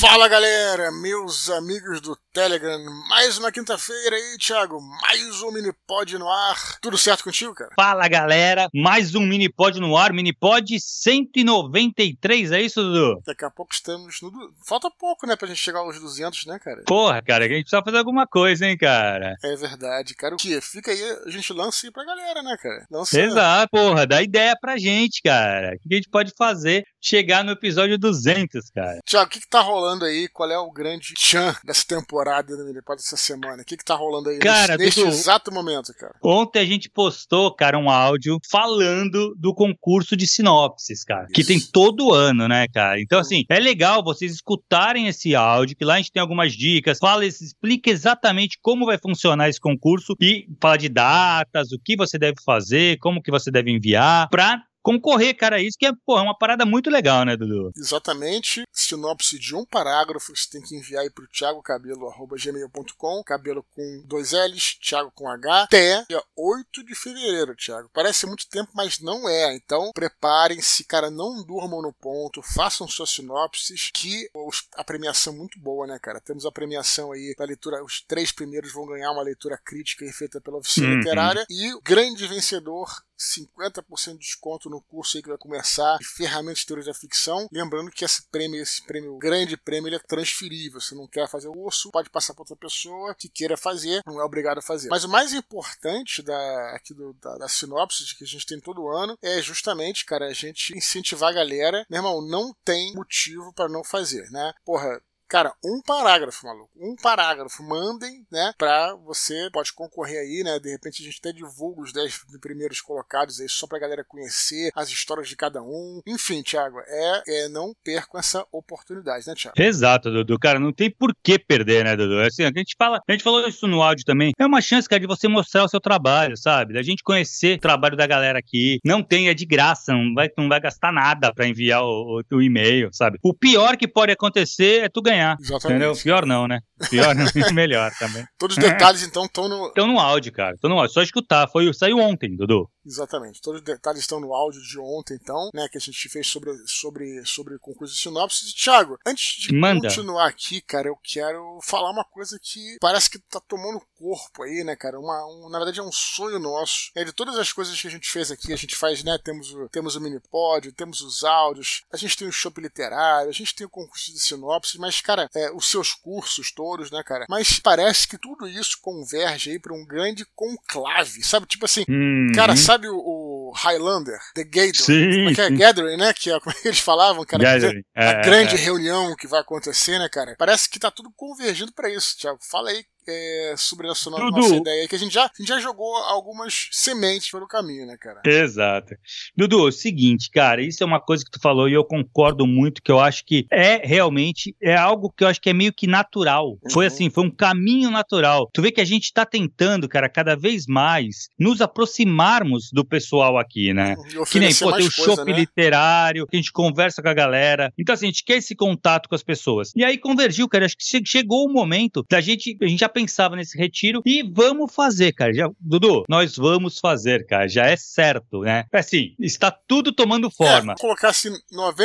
Fala galera, meus amigos do Telegram, mais uma quinta-feira aí, Thiago, mais um Minipod no ar. Tudo certo contigo, cara? Fala galera, mais um Minipod no ar, Minipod 193, é isso, Dudu? Daqui a pouco estamos no... Falta pouco, né, pra gente chegar aos 200, né, cara? Porra, cara, a gente precisa fazer alguma coisa, hein, cara? É verdade, cara. O que? Fica aí, a gente lança aí pra galera, né, cara? Lança... Exato, porra, dá ideia pra gente, cara. O que a gente pode fazer chegar no episódio 200, cara? Thiago, o que tá rolando aí? Qual é o grande tchan dessa temporada do Minipod essa semana? O que tá rolando aí cara, neste Dudu, exato momento, cara? Ontem a gente postou, cara, um áudio falando do concurso de sinopses, cara. Isso. Que tem todo ano, né, cara? Então, assim, é legal vocês escutarem esse áudio, que lá a gente tem algumas dicas, explica exatamente como vai funcionar esse concurso e fala de datas, o que você deve fazer, como que você deve enviar, pra concorrer, cara, isso que é, porra, é uma parada muito legal, né, Dudu? Exatamente. Sinopse de um parágrafo, você tem que enviar aí pro thiagocabelo@gmail.com, cabelo com 2 L's, Thiago com H, até dia 8 de fevereiro, Thiago. Parece muito tempo, mas não é. Então, preparem-se, cara, não durmam no ponto, façam suas sinopses, que a premiação é muito boa, né, cara? Temos a premiação aí da leitura, os 3 primeiros vão ganhar uma leitura crítica feita pela oficina literária, e o grande vencedor, 50% de desconto no curso aí que vai começar de ferramentas de teoria da ficção. Lembrando que esse prêmio, grande prêmio, ele é transferível. Se não quer fazer o curso, pode passar para outra pessoa que queira fazer, não é obrigado a fazer. Mas o mais importante da sinopse que a gente tem todo ano é justamente, cara, a gente incentivar a galera. Meu irmão, não tem motivo para não fazer, né? Porra, cara, um parágrafo, maluco. Um parágrafo. Mandem, né? Pra você, pode concorrer aí, né? De repente a gente até divulga os 10 primeiros colocados aí, só pra galera conhecer as histórias de cada um. Enfim, Thiago, não percam essa oportunidade, né, Thiago? Exato, Dudu. Cara, não tem por que perder, né, Dudu? Assim, a gente falou isso no áudio também. É uma chance, cara, de você mostrar o seu trabalho, sabe? Da gente conhecer o trabalho da galera aqui. Não tem, é de graça, não vai gastar nada pra enviar o e-mail, sabe? O pior que pode acontecer é tu ganhar. Exatamente. Entendeu? Pior não, né? Pior não, melhor também. Todos os detalhes, então, estão no... Estão no áudio, cara. Estão no áudio. Só escutar. Saiu ontem, Dudu. Exatamente. Todos os detalhes estão no áudio de ontem, então, né, que a gente fez sobre concurso de sinopse. E, Thiago, antes de continuar aqui, cara, eu quero falar uma coisa que parece que tá tomando corpo aí, né, cara? Na verdade, é um sonho nosso. De todas as coisas que a gente fez aqui, a gente faz, né, temos o Minipod, temos os áudios, a gente tem o Shop Literário, a gente tem o concurso de sinopse, mas, cara, os seus cursos todos, né, cara? Mas parece que tudo isso converge aí pra um grande conclave, sabe? Tipo assim, cara, sabe o Highlander, The Gathering? Sim. Que é Gathering, né? Que é como eles falavam, cara. Gathering. A grande reunião que vai acontecer, né, cara? Parece que tá tudo convergindo pra isso, Thiago. Fala aí sobre a nossa ideia, que a gente já jogou algumas sementes pelo caminho, né, cara? Exato. Dudu, é o seguinte, cara, isso é uma coisa que tu falou e eu concordo muito, que eu acho que realmente algo que eu acho que é meio que natural. Foi assim, foi um caminho natural. Tu vê que a gente tá tentando, cara, cada vez mais nos aproximarmos do pessoal aqui, né? Que nem, tem o Shop Literário, que a gente conversa com a galera. Então, assim, a gente quer esse contato com as pessoas. E aí convergiu, cara, acho que chegou o momento da gente, a gente já pensava nesse retiro e vamos fazer, cara. Dudu, nós vamos fazer, cara. Já é certo, né? Assim, está tudo tomando forma. Vou colocar assim,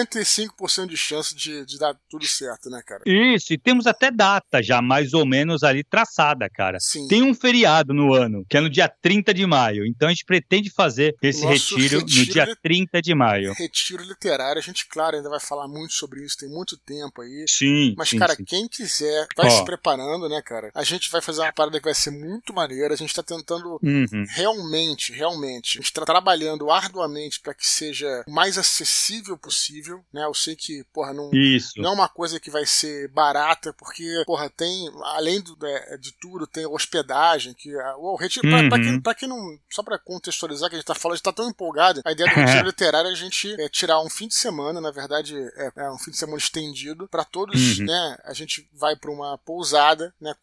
95% de chance de dar tudo certo, né, cara? Isso, e temos até data já mais ou menos ali traçada, cara. Sim. Tem um feriado no ano, que é no dia 30 de maio. Então a gente pretende fazer esse retiro no dia 30 de maio. Retiro literário. A gente, claro, ainda vai falar muito sobre isso, tem muito tempo aí. Sim. Mas, sim, cara, sim. Quem quiser, vai se preparando, né, cara? A gente vai fazer uma parada que vai ser muito maneira. A gente tá tentando realmente, a gente tá trabalhando arduamente para que seja o mais acessível possível, né? Eu sei que, porra, não é uma coisa que vai ser barata, porque, porra, tem, além de tudo, tem hospedagem, que o retiro, pra quem não, só pra contextualizar que a gente tá falando, a gente tá tão empolgado, a ideia do retiro literário é a gente tirar um fim de semana, na verdade, um fim de semana estendido, pra todos, né? A gente vai pra uma pousada, né? Quanto mais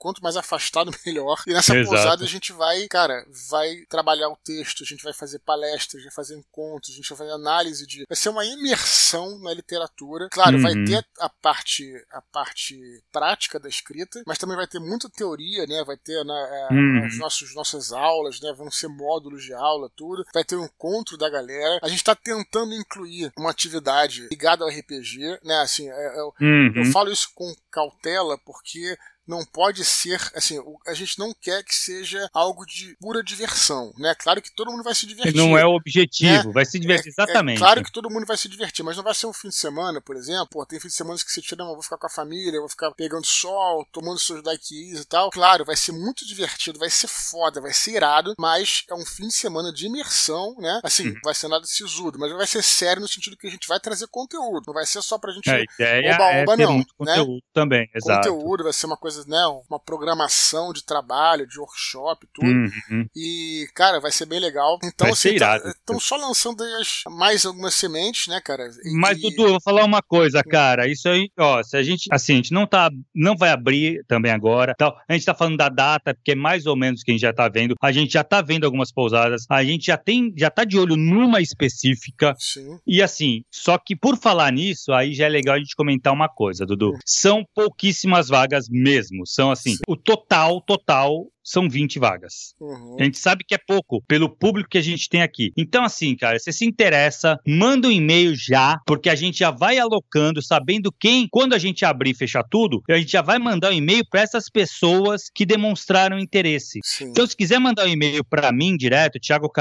afastado, melhor. E nessa pousada a gente vai, cara, vai trabalhar o texto, a gente vai fazer palestras, vai fazer encontros, a gente vai fazer análise de... Vai ser uma imersão na literatura. Claro, vai ter a parte prática da escrita, mas também vai ter muita teoria, né? Vai ter nossas aulas, né? Vão ser módulos de aula, tudo. Vai ter um encontro da galera. A gente tá tentando incluir uma atividade ligada ao RPG, né? Assim, eu falo isso com cautela porque não pode ser, assim, a gente não quer que seja algo de pura diversão, né? Claro que todo mundo vai se divertir. Não é o objetivo, né? Vai se divertir, exatamente. Claro que todo mundo vai se divertir, mas não vai ser um fim de semana, por exemplo. Pô, tem fim de semana que você tira, não, eu vou ficar com a família, eu vou ficar pegando sol, tomando seus daiquis e tal. Claro, vai ser muito divertido, vai ser foda, vai ser irado, mas é um fim de semana de imersão, né? Assim, vai ser nada sisudo, mas vai ser sério no sentido que a gente vai trazer conteúdo. Não vai ser só pra gente oba-oba, não. Muito conteúdo, né? Também, exato. Conteúdo, vai ser uma coisa, né, uma programação de trabalho, de workshop, tudo. E, cara, vai ser bem legal. Então, assim, estão só lançando mais algumas sementes, né, cara? Mas, Dudu, eu vou falar uma coisa, cara. Isso aí, ó, se a gente, assim, a gente não vai abrir também agora, tal. A gente tá falando da data, porque é mais ou menos que a gente já tá vendo. A gente já tá vendo algumas pousadas. A gente já tá de olho numa específica. Sim. E, assim, só que por falar nisso, aí já é legal a gente comentar uma coisa, Dudu. São pouquíssimas vagas mesmo. São, assim, o total são 20 vagas. A gente sabe que é pouco pelo público que a gente tem aqui. Então, assim, cara, se se interessa, manda um e-mail já, porque a gente já vai alocando, sabendo quando a gente abrir e fechar tudo, a gente já vai mandar um e-mail para essas pessoas que demonstraram interesse. Sim. Então, se quiser mandar um e-mail para mim direto,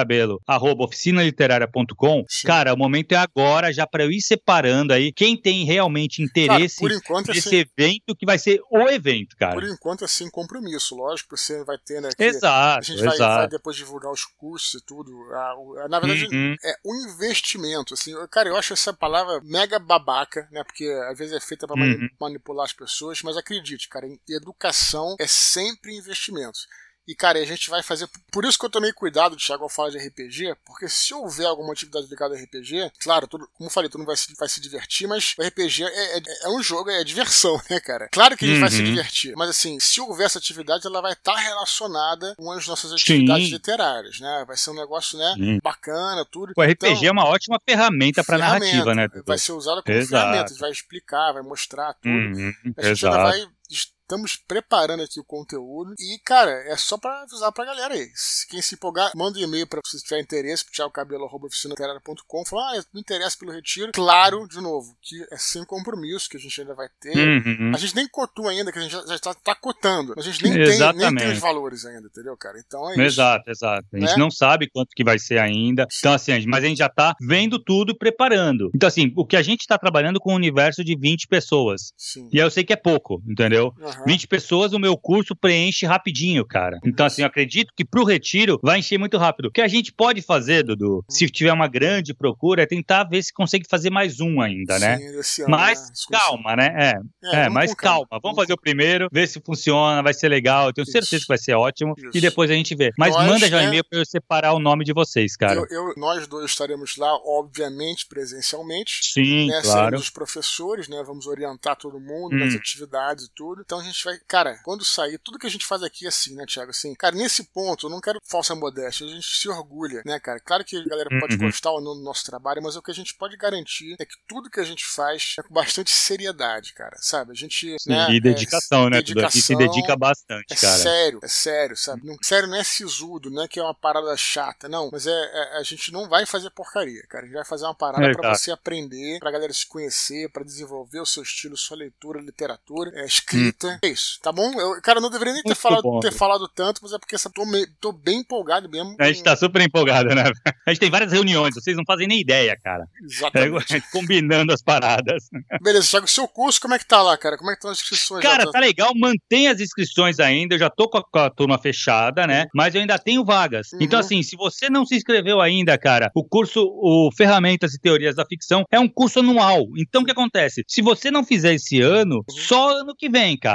thiagocabelo@oficinaliteraria.com, cara, o momento é agora, já para eu ir separando aí quem tem realmente interesse nesse evento, que vai ser o evento, cara. Por enquanto é sem compromisso, lógico, você vai ter, né? Exato. A gente vai depois divulgar os cursos e tudo. Na verdade, é um investimento, assim. Cara, eu acho essa palavra mega babaca, né? Porque às vezes é feita para manipular as pessoas, mas acredite, cara, educação é sempre investimento. E, cara, a gente vai fazer... Por isso que eu tomei cuidado, Thiago, ao falar de RPG, porque se houver alguma atividade ligada ao RPG, claro, como eu falei, todo mundo vai se divertir, mas o RPG é um jogo, é diversão, né, cara? Claro que a gente vai se divertir, mas, assim, se houver essa atividade, ela vai estar relacionada com as nossas atividades literárias, né? Vai ser um negócio, né, bacana, tudo. O RPG é uma ótima ferramenta para narrativa, né? Vai ser usada como ferramenta, a gente vai explicar, vai mostrar tudo. A gente ainda vai... Estamos preparando aqui o conteúdo e, cara, é só pra avisar pra galera aí. Quem se empolgar, manda um e-mail pra se tiver interesse, pro thiagocabelo@oficinaliteraria.com, falar, eu me interesso pelo retiro. Claro, de novo, que é sem compromisso, que a gente ainda vai ter. A gente nem cotou ainda, que a gente já tá cotando. Mas a gente nem tem os valores ainda, entendeu, cara? Então é isso. Exato. A gente não sabe quanto que vai ser ainda. Então, assim, mas a gente já tá vendo tudo e preparando. Então, assim, o que a gente tá trabalhando com um universo de 20 pessoas. Sim. E aí eu sei que é pouco, entendeu? 20 pessoas, o meu curso preenche rapidinho, cara. Então, assim, eu acredito que pro retiro vai encher muito rápido. O que a gente pode fazer, Dudu, se tiver uma grande procura, é tentar ver se consegue fazer mais um ainda, né? Esse ano, mas calma, né? Mas calma. Vamos fazer o primeiro, ver se funciona, vai ser legal. Eu tenho certeza que vai ser ótimo. E depois a gente vê. Mas manda já um e-mail pra eu separar o nome de vocês, cara. Nós dois estaremos lá, obviamente, presencialmente. Sim, né? claro. Seremos os professores, né? Vamos orientar todo mundo nas atividades e tudo. Então a gente vai... Cara, quando sair, tudo que a gente faz aqui é assim, né, Thiago? Assim, cara, nesse ponto, eu não quero falsa modéstia, a gente se orgulha, né, cara? Claro que a galera pode gostar ou não do nosso trabalho, mas o que a gente pode garantir é que tudo que a gente faz é com bastante seriedade, cara, sabe? A gente... Sim, né, e dedicação, né? Tudo aqui se dedica bastante, cara. É sério, sabe? Sério não é sisudo, não é que é uma parada chata, não. Mas a gente não vai fazer porcaria, cara. A gente vai fazer uma parada pra você aprender, pra galera se conhecer, pra desenvolver o seu estilo, sua leitura, literatura, escrita. É isso, tá bom? Cara, eu não deveria nem ter falado tanto, mas é porque tô bem empolgado mesmo. A gente tá super empolgado, né? A gente tem várias reuniões, vocês não fazem nem ideia, cara. Exatamente. Combinando as paradas. Beleza, Thiago, seu curso, como é que tá lá, cara? Como é que estão as inscrições? Cara, tá legal, mantém as inscrições ainda, eu já tô com a turma fechada, né? Mas eu ainda tenho vagas. Então, assim, se você não se inscreveu ainda, cara, o curso, o Ferramentas e Teorias da Ficção, é um curso anual. Então, o que acontece? Se você não fizer esse ano, só ano que vem, cara.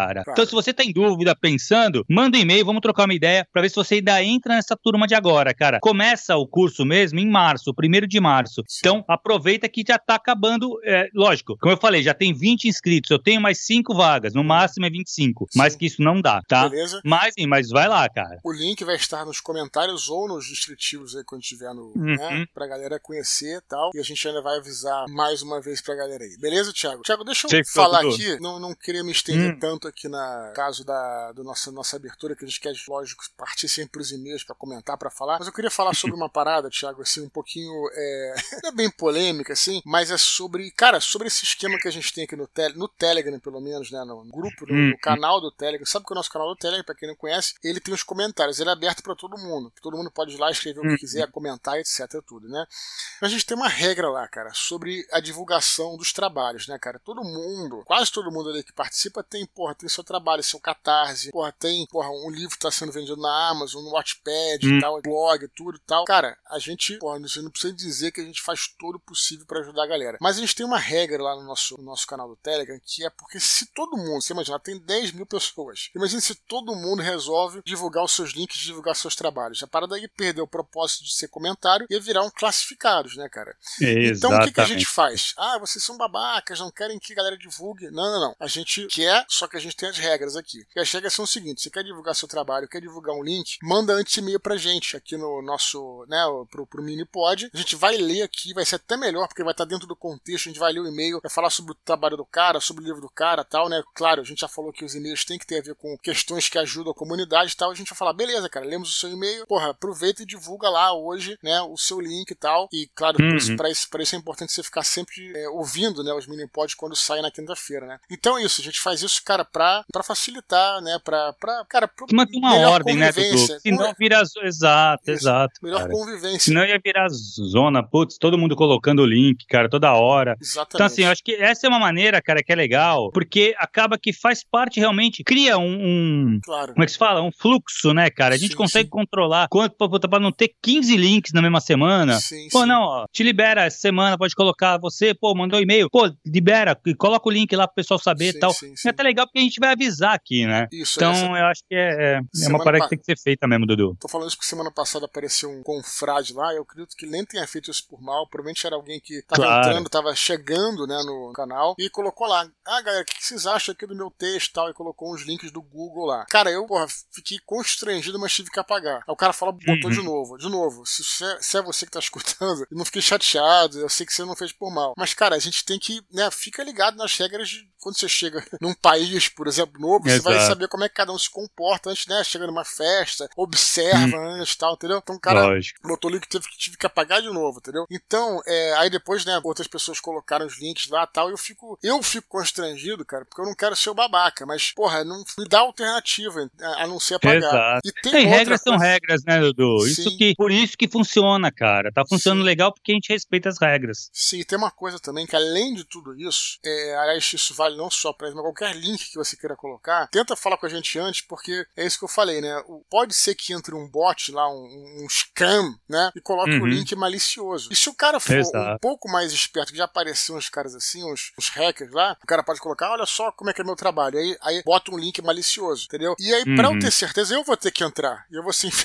cara. Então, se você tá em dúvida, pensando, manda um e-mail, vamos trocar uma ideia pra ver se você ainda entra nessa turma de agora, cara. Começa o curso mesmo em março, 1º de março. Sim. Então, aproveita que já tá acabando, lógico, como eu falei, já tem 20 inscritos, eu tenho mais 5 vagas, no máximo é 25, Sim. mais que isso não dá, tá? Beleza. Mas vai lá, cara. O link vai estar nos comentários ou nos descritivos aí quando tiver no, né, pra galera conhecer e tal, e a gente ainda vai avisar mais uma vez pra galera aí. Beleza, Thiago? Thiago, deixa eu falar aqui, não queria me estender tanto aqui na caso da nossa abertura, que a gente quer, lógico, partir sempre pros e-mails pra comentar, pra falar, mas eu queria falar sobre uma parada, Thiago, assim, um pouquinho, não é bem polêmica, assim, mas é sobre, cara, sobre esse esquema que a gente tem aqui no Telegram, pelo menos, né, no grupo, no canal do Telegram. Sabe que o nosso canal do Telegram, pra quem não conhece, ele tem os comentários, ele é aberto pra todo mundo pode ir lá escrever o que quiser, comentar, etc, tudo, né? Mas a gente tem uma regra lá, cara, sobre a divulgação dos trabalhos, né, cara? Todo mundo, quase todo mundo ali que participa tem seu trabalho, seu Catarse, tem, um livro que tá sendo vendido na Amazon, no Wattpad e tal, blog, tudo e tal. Cara, a gente, você não precisa dizer que a gente faz todo o possível pra ajudar a galera. Mas a gente tem uma regra lá no nosso canal do Telegram, que é porque se todo mundo, você imagina, tem 10 mil pessoas. Imagina se todo mundo resolve divulgar os seus links, divulgar seus trabalhos. A parada aí perdeu o propósito de ser comentário e ia virar um classificados, né, cara? Exatamente. Então o que a gente faz? Vocês são babacas, não querem que a galera divulgue. Não. A gente quer, só que a gente tem as regras aqui. E as regras são o seguinte: você quer divulgar seu trabalho, quer divulgar um link, manda antes e-mail pra gente aqui no nosso, né, pro Minipod. A gente vai ler aqui, vai ser até melhor, porque vai estar dentro do contexto, a gente vai ler o e-mail, vai falar sobre o trabalho do cara, sobre o livro do cara e tal, né? Claro, a gente já falou que os e-mails têm que ter a ver com questões que ajudam a comunidade e tal. A gente vai falar, beleza, cara, lemos o seu e-mail, aproveita e divulga lá hoje, né, o seu link e tal. E, claro, pra isso é importante você ficar sempre ouvindo, né, os Minipods quando saem na quinta-feira, né? Então é isso, a gente faz isso, cara, pra facilitar, né, pra manter uma ordem, né, Dudu? Senão vira... Exato. Melhor cara. Convivência. Senão ia virar zona, todo mundo colocando o link, cara, toda hora. Exatamente. Então, assim, eu acho que essa é uma maneira, cara, que é legal, porque acaba que faz parte realmente, cria claro. Como é que se fala? Um fluxo, né, cara? A gente consegue controlar pra não ter 15 links na mesma semana. Não, te libera essa semana, pode colocar você, mandou e-mail, libera, coloca o link lá pro pessoal saber e tal. É até legal porque a gente vai avisar aqui, né? Isso, então, eu acho que é uma parada que tem que ser feita mesmo, Dudu. Tô falando isso porque semana passada apareceu um confrade lá, eu acredito que nem tenha feito isso por mal, provavelmente era alguém que tava entrando, tava chegando, né, no canal, e colocou lá, galera, o que vocês acham aqui do meu texto e tal, e colocou uns links do Google lá. Cara, eu, fiquei constrangido, mas tive que apagar. Aí o cara botou de novo, se é você que tá escutando, eu não fiquei chateado, eu sei que você não fez por mal. Mas, cara, a gente tem que, né, fica ligado nas regras de quando você chega num país, por exemplo, novo, você vai saber como é que cada um se comporta antes, né, chega numa festa, observa antes e tal, entendeu? Então o cara botou o link que tive que apagar de novo, entendeu? Então, aí depois, né, outras pessoas colocaram os links lá e tal, e eu fico constrangido, cara, porque eu não quero ser o babaca, mas, não me dá alternativa a não ser apagar. Exato. E tem regras são regras, né, Dudu? Por isso que funciona, cara. Tá funcionando legal porque a gente respeita as regras. Sim, tem uma coisa também que, além de tudo isso, aliás, isso vale não só para qualquer link que você queira colocar, tenta falar com a gente antes, porque é isso que eu falei, né? Pode ser que entre um bot lá, um scam, né? E coloque o link malicioso. E se o cara for um pouco mais esperto, que já apareceram uns caras assim, uns hackers lá, o cara pode colocar, olha só como é que é meu trabalho. Aí bota um link malicioso, entendeu? E aí, pra eu ter certeza, eu vou ter que entrar. E eu vou ser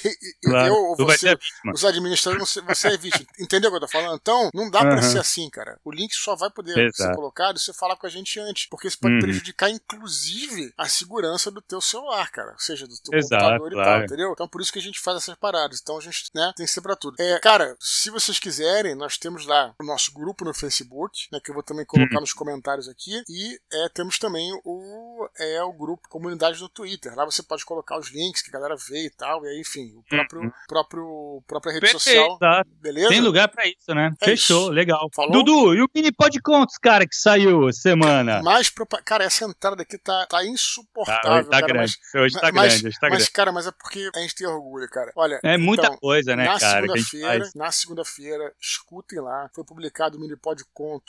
eu vou ser os administradores, você é vítima. Entendeu o que eu tô falando? Então, não dá pra ser assim, cara. O link só vai poder ser colocado se você falar com a gente antes. Porque isso pode prejudicar, inclusive, a segurança do teu celular, cara. Ou seja, do teu computador e tal, entendeu? Então, por isso que a gente faz essas paradas. Então, a gente, né, tem que ser pra tudo. Cara, se vocês quiserem, nós temos lá o nosso grupo no Facebook, né, que eu vou também colocar nos comentários aqui. E temos também o grupo Comunidade no Twitter. Lá você pode colocar os links que a galera vê e tal. E aí, enfim, própria rede social. Beleza? Tem lugar pra isso, né? Fechou, isso. Legal. Falou? Dudu, e o Minipod Contos, cara, que saiu semana? Cara, essa entrada aqui tá insuportável. Hoje tá cara, grande. Hoje tá grande. Mas, cara, mas é porque a gente tem orgulho, cara. Olha, é muita coisa, né, cara? Na segunda-feira, escutem lá. Foi publicado o Minipod Contos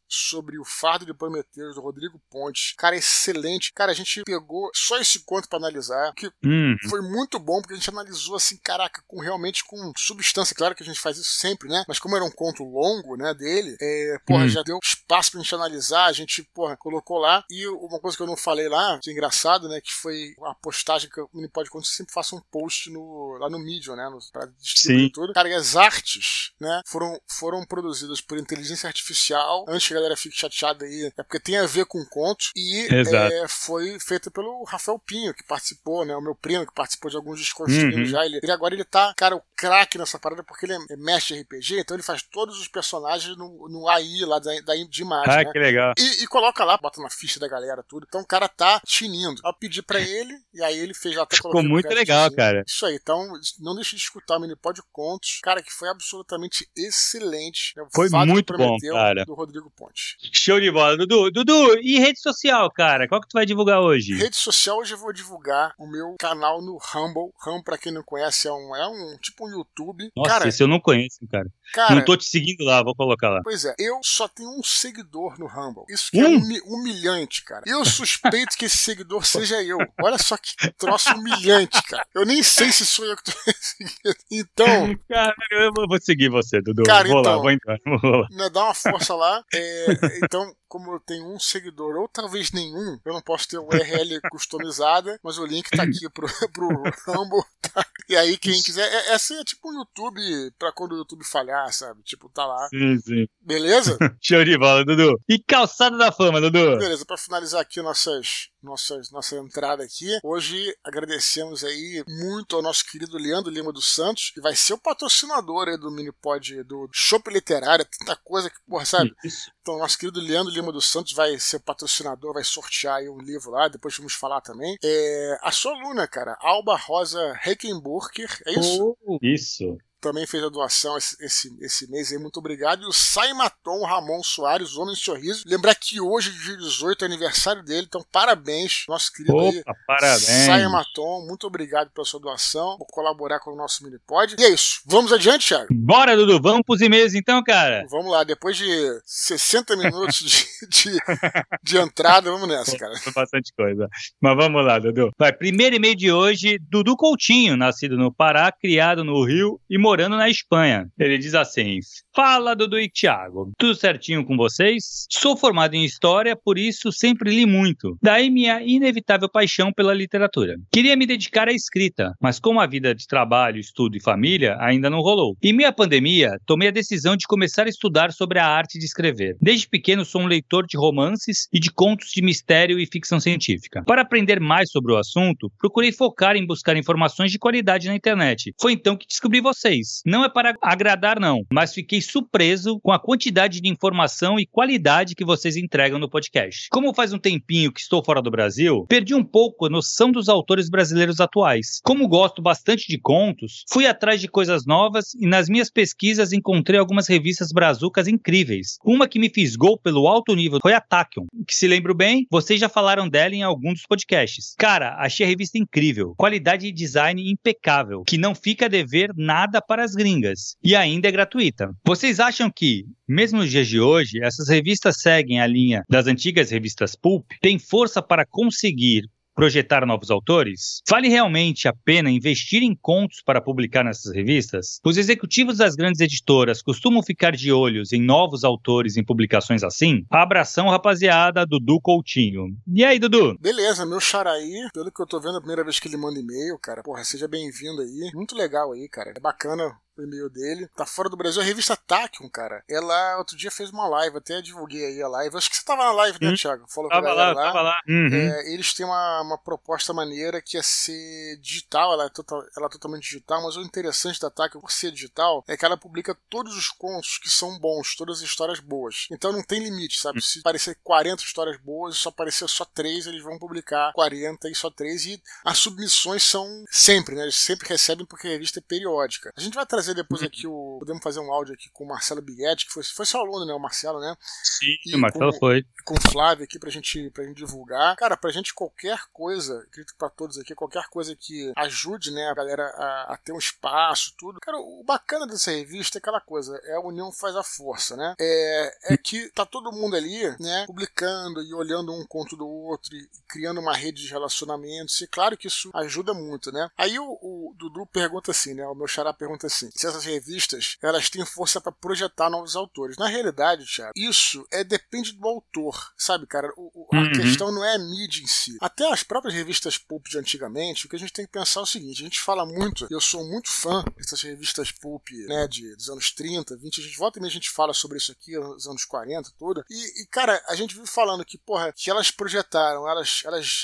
sobre O Fardo de Prometeus, do Rodrigo Pontes. Cara, excelente. Cara, a gente pegou só esse conto pra analisar, que foi muito bom, porque a gente analisou assim, caraca, realmente com substância. Claro que a gente faz isso sempre, né? Mas como era um conto longo, né, dele, já deu espaço pra gente analisar, a gente, colocou lá. E uma coisa que eu não falei lá, que é engraçado, né, que foi a postagem que o Minipod Contos sempre faça um post lá no Medium, né, pra distribuir tudo. Cara, e as artes, né, foram produzidas por inteligência artificial. Antes que a galera fique chateada aí, é porque tem a ver com contos. E foi feita pelo Rafael Pinho, que participou, né, o meu primo, que participou de alguns Desconstruindo já. Ele agora ele tá, cara, o craque nessa parada, porque ele é mestre de RPG, então ele faz todos os personagens no AI lá de imagem, né? Que legal. E coloca lá, bota na ficha da galera, tudo. Então o cara tá tinindo. Eu pedi pra ele, e aí ele fez, já até ficou muito legal, cara. Isso aí, então não deixe de escutar o Minipod Contos, cara, que foi absolutamente excelente. Foi muito bom, cara. Do Rodrigo Pontes. Show de bola, Dudu. Dudu, e rede social, cara? Qual que tu vai divulgar hoje? Rede social, hoje eu vou divulgar o meu canal no Rumble. Rumble, pra quem não conhece, é um tipo um YouTube. Nossa, cara, esse eu não conheço, cara. Não tô te seguindo lá, vou colocar lá. Pois é, eu só tenho um seguidor no Rumble. Isso que é humilhante, cara. Eu suspeito que esse seguidor seja eu. Olha só que troço humilhante, cara. Eu nem sei se sou eu que tô seguindo. Então... Cara, eu vou seguir você, Dudu. Cara, vou então, lá, vou entrar. Né, dá uma força lá. Então, como eu tenho um seguidor, ou talvez nenhum, eu não posso ter URL customizada, mas o link tá aqui pro Rumble. Tá? E aí, quem quiser... Essa é tipo um YouTube, pra quando o YouTube falhar, sabe? Tipo, tá lá. Sim. Beleza? Show de bola, Dudu. E Calçada da Fama, Dudu? Beleza, pra finalizar aqui nossa entrada aqui, hoje agradecemos aí muito ao nosso querido Leandro Lima dos Santos, que vai ser o patrocinador aí do Minipod, do Chopp Literário, tanta coisa que, sabe? Isso. Então, nosso querido Leandro Lima dos Santos vai ser o patrocinador, vai sortear aí um livro lá, depois vamos falar também. A sua aluna, cara, Alba Rosa Heckenburger, é isso? Isso. Também fez a doação esse mês aí, muito obrigado. E o Saimaton Ramon Soares, Homem de Sorriso. Lembrar que hoje, dia 18, é aniversário dele, então parabéns, nosso querido aí. Parabéns. Saimaton, muito obrigado pela sua doação, por colaborar com o nosso Minipod. E é isso, vamos adiante, Thiago? Bora, Dudu, vamos pros e-mails então, cara? Vamos lá, depois de 60 minutos de entrada, vamos nessa, cara. Foi bastante coisa. Mas vamos lá, Dudu. Primeiro e-mail de hoje, Dudu Coutinho, nascido no Pará, criado no Rio e morando na Espanha. Ele diz assim: fala, Dudu e Thiago. Tudo certinho com vocês? Sou formado em História, por isso sempre li muito. Daí minha inevitável paixão pela literatura. Queria me dedicar à escrita, mas como a vida de trabalho, estudo e família ainda não rolou. Em meia pandemia, tomei a decisão de começar a estudar sobre a arte de escrever. Desde pequeno sou um leitor de romances e de contos de mistério e ficção científica. Para aprender mais sobre o assunto, procurei focar em buscar informações de qualidade na internet. Foi então que descobri vocês. Não é para agradar, não, mas fiquei surpreso com a quantidade de informação e qualidade que vocês entregam no podcast. Como faz um tempinho que estou fora do Brasil, perdi um pouco a noção dos autores brasileiros atuais. Como gosto bastante de contos, fui atrás de coisas novas e nas minhas pesquisas encontrei algumas revistas brazucas incríveis. Uma que me fisgou pelo alto nível foi a Tachyon, que, se lembro bem, vocês já falaram dela em algum dos podcasts. Cara, achei a revista incrível, qualidade e design impecável, que não fica a dever nada para as gringas, e ainda é gratuita. Vocês acham que, mesmo nos dias de hoje, essas revistas seguem a linha das antigas revistas pulp? Tem força para conseguir projetar novos autores? Vale realmente a pena investir em contos para publicar nessas revistas? Os executivos das grandes editoras costumam ficar de olhos em novos autores em publicações assim? Abração, rapaziada, Dudu Coutinho. E aí, Dudu? Beleza, meu xaraí, pelo que eu tô vendo, a primeira vez que ele manda e-mail, cara, seja bem-vindo aí. Muito legal aí, cara. É bacana o e-mail dele. Tá fora do Brasil. A revista Tachyon, cara, ela outro dia fez uma live, até divulguei aí a live. Acho que você tava na live, né, Thiago? Falou tava lá. Tava lá. Eles têm uma proposta maneira que é ser digital, ela é totalmente digital, mas o interessante da Tachyon, por ser digital, é que ela publica todos os contos que são bons, todas as histórias boas. Então não tem limite, sabe? Se aparecer 40 histórias boas e só aparecer só 3, eles vão publicar 40 e só 3. E as submissões são sempre, né? Eles sempre recebem porque a revista é periódica. A gente vai trazer fazer depois aqui podemos fazer um áudio aqui com o Marcelo Biguetti, que foi seu aluno, né, o Marcelo, né? Sim, o Marcelo foi. Com o Flávio aqui pra gente divulgar. Cara, pra gente qualquer coisa, acredito pra todos aqui, qualquer coisa que ajude, né, a galera a ter um espaço, tudo. Cara, o bacana dessa revista é aquela coisa, a união faz a força, né? É que tá todo mundo ali, né, publicando e olhando um conto do outro e criando uma rede de relacionamentos, e claro que isso ajuda muito, né? Aí o Dudu pergunta assim, né, o meu xará pergunta assim, se essas revistas, elas têm força pra projetar novos autores. Na realidade, Thiago, isso depende do autor, sabe, cara? A questão não é a mídia em si. Até as próprias revistas pulp de antigamente, o que a gente tem que pensar é o seguinte, a gente fala muito, eu sou muito fã dessas revistas pulp, né, dos anos 30, 20, a gente volta e meia a gente fala sobre isso aqui, nos anos 40, tudo, e cara, a gente vive falando que, porra, que elas projetaram, elas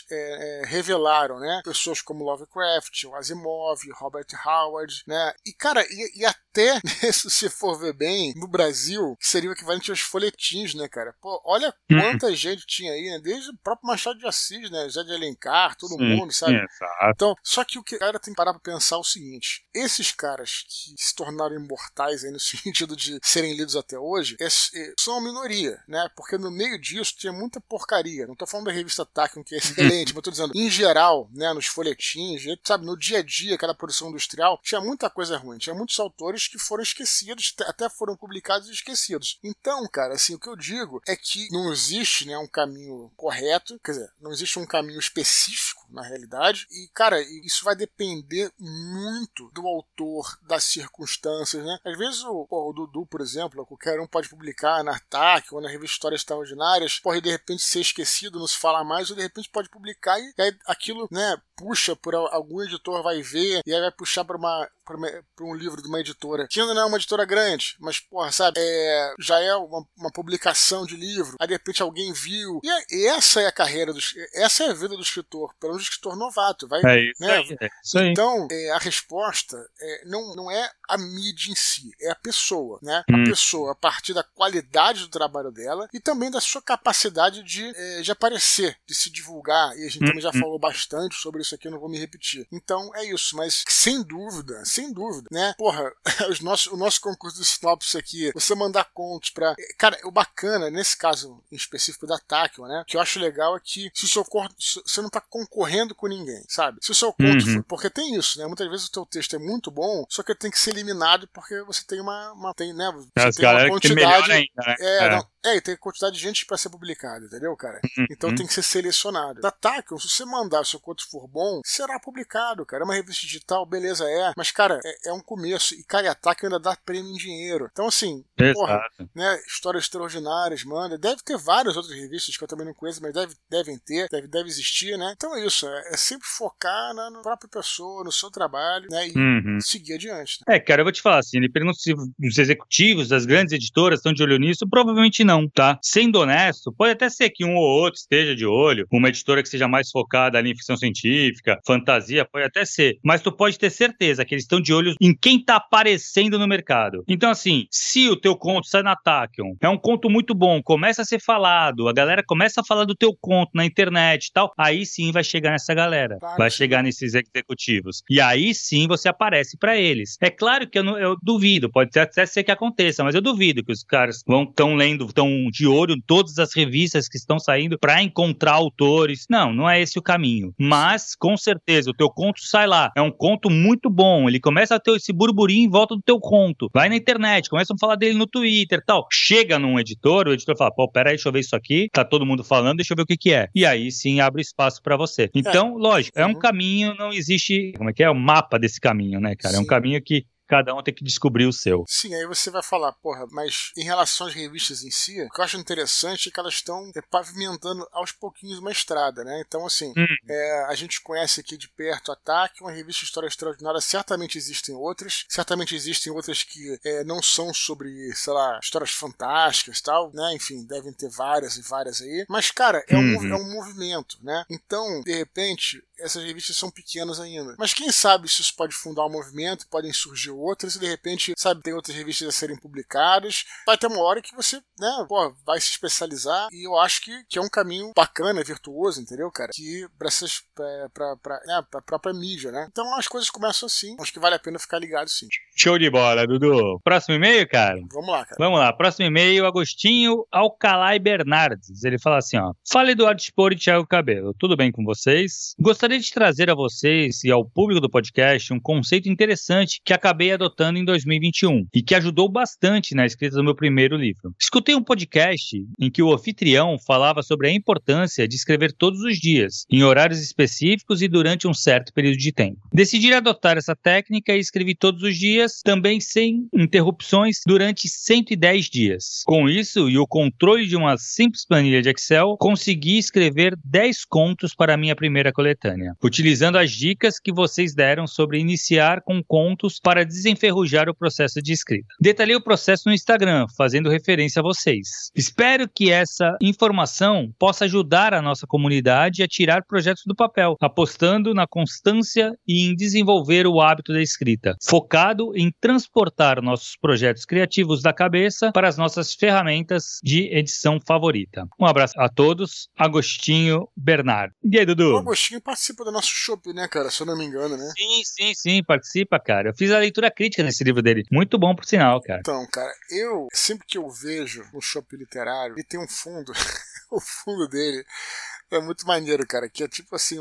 revelaram, né, pessoas como Lovecraft, o Asimov, Robert Howard, né, e cara, e até, se você for ver bem, no Brasil, que seria o equivalente aos folhetins, né, cara, pô, olha quanta gente tinha aí, né, desde o próprio Machado de Assis, né, José de Alencar, todo mundo, sabe? Então, só que o que a galera tem que parar pra pensar é o seguinte, esses caras que se tornaram imortais aí no sentido de serem lidos até hoje, são a minoria, né, porque no meio disso tinha muita porcaria, não tô falando da revista Tachyon, que é excelente, mas tô dizendo, em geral, né, nos folhetins, sabe, no dia a dia, aquela produção industrial, tinha muita coisa ruim, tinha muitos autores que foram esquecidos, até foram publicados e esquecidos. Então, cara, assim, o que eu digo é que não existe, né, um caminho correto, quer dizer, não existe um caminho específico, na realidade, e, cara, isso vai depender muito do autor, das circunstâncias, né? Às vezes o Dudu, por exemplo, qualquer um pode publicar na Tachyon ou na revista Histórias Extraordinárias, pode de repente ser esquecido, não se fala mais, ou de repente pode publicar e aí aquilo, né, puxa por algum editor, vai ver, e aí vai puxar para um livro de uma editora, que ainda não é uma editora grande, mas, porra, sabe, já é uma publicação de livro, aí de repente alguém viu, e essa é a carreira, essa é a vida do escritor, pelo menos do escritor novato, vai, isso né? aí, isso aí. Então, a resposta não é a mídia em si, é a pessoa, né? A pessoa, a partir da qualidade do trabalho dela e também da sua capacidade de aparecer, de se divulgar, e a gente também já falou bastante sobre isso aqui, eu não vou me repetir. Então, é isso, mas sem dúvida, né? Porra, o nosso concurso de sinopse aqui, você mandar contos pra... Cara, o bacana, nesse caso em específico da Tachyon, né? Que eu acho legal é que se o seu conto, você não tá concorrendo com ninguém, sabe? Se o seu conto for, porque tem isso, né? Muitas vezes o teu texto é muito bom, só que ele tem que ser eliminado porque você tem né? Você tem uma quantidade... Ainda, né? E tem quantidade de gente pra ser publicado, entendeu, cara? Então tem que ser selecionado. Da Tachyon, se você mandar o seu conto for bom, será publicado, cara. É uma revista digital, beleza, mas, cara, é um começo. E, cara, a Tachyon ainda dá prêmio em dinheiro. Então, assim, porra, né, Histórias Extraordinárias, manda. Deve ter várias outras revistas que eu também não conheço, mas devem ter, deve existir, né? Então é isso, é sempre focar na própria pessoa, no seu trabalho, né? E seguir adiante. Né? Cara, eu vou te falar assim, ele pergunta se os executivos das grandes editoras estão de olho nisso, provavelmente não, tá? Sendo honesto, pode até ser que um ou outro esteja de olho, uma editora que seja mais focada ali em ficção científica, fantasia, pode até ser, mas tu pode ter certeza que eles estão de olho em quem tá aparecendo no mercado. Então, assim, se o teu conto sai na Tachyon, é um conto muito bom, começa a ser falado, a galera começa a falar do teu conto na internet e tal, aí sim vai chegar nessa galera, vai chegar nesses executivos. E aí sim você aparece pra eles. É claro que eu duvido, pode até ser que aconteça, mas eu duvido que os caras estão de olho em todas as revistas que estão saindo pra encontrar autores. Não é esse o caminho. Mas, com certeza, o teu conto sai lá. É um conto muito bom. Ele começa a ter esse burburinho em volta do teu conto. Vai na internet, começam a falar dele no Twitter e tal. Chega num editor, o editor fala, pô, peraí, deixa eu ver isso aqui. Tá todo mundo falando, deixa eu ver o que é. E aí, sim, abre espaço pra você. Então, lógico, é um caminho, não existe... Como é que é? O mapa desse caminho, né, cara? Sim. É um caminho que cada um tem que descobrir o seu. Sim, aí você vai falar, porra, mas em relação às revistas em si, o que eu acho interessante é que elas estão pavimentando aos pouquinhos uma estrada, né? Então, assim, a gente conhece aqui de perto a Tachyon, uma revista História Extraordinária, certamente existem outras que não são sobre, sei lá, histórias fantásticas e tal, né? Enfim, devem ter várias e várias aí. Mas, cara, é um movimento, né? Então, de repente, essas revistas são pequenas ainda. Mas quem sabe se isso pode fundar um movimento, podem surgir outras, e de repente, sabe, tem outras revistas a serem publicadas. Vai ter uma hora que você, né, pô, vai se especializar, e eu acho que é um caminho bacana, virtuoso, entendeu, cara? Que pra própria mídia, né? Então as coisas começam assim. Acho que vale a pena ficar ligado, sim. Show de bola, Dudu. Próximo e-mail, cara? Vamos lá, cara. Vamos lá. Próximo e-mail, Agostinho Alcalay Bernardes. Ele fala assim, ó. Fala, Eduardo Spor e Thiago Cabello. Tudo bem com vocês? Gostaria de trazer a vocês e ao público do podcast um conceito interessante que acabei adotando em 2021 e que ajudou bastante na escrita do meu primeiro livro. Escutei um podcast em que o anfitrião falava sobre a importância de escrever todos os dias, em horários específicos e durante um certo período de tempo. Decidi adotar essa técnica e escrevi todos os dias, também sem interrupções, durante 110 dias. Com isso e o controle de uma simples planilha de Excel, consegui escrever 10 contos para a minha primeira coletânea, utilizando as dicas que vocês deram sobre iniciar com contos para desenferrujar o processo de escrita. Detalhei o processo no Instagram, fazendo referência a vocês. Espero que essa informação possa ajudar a nossa comunidade a tirar projetos do papel, apostando na constância e em desenvolver o hábito da escrita, focado em transportar nossos projetos criativos da cabeça para as nossas ferramentas de edição favorita. Um abraço a todos, Agostinho Bernardo. E aí, Dudu? O Agostinho participa do nosso shopping, né, cara? Se eu não me engano, né? Sim, participa, cara. Eu fiz a leitura crítica nesse livro dele. Muito bom, por sinal, cara. Então, cara, sempre que eu vejo no shopping literário, ele tem um fundo, o fundo dele é muito maneiro, cara, que é tipo assim,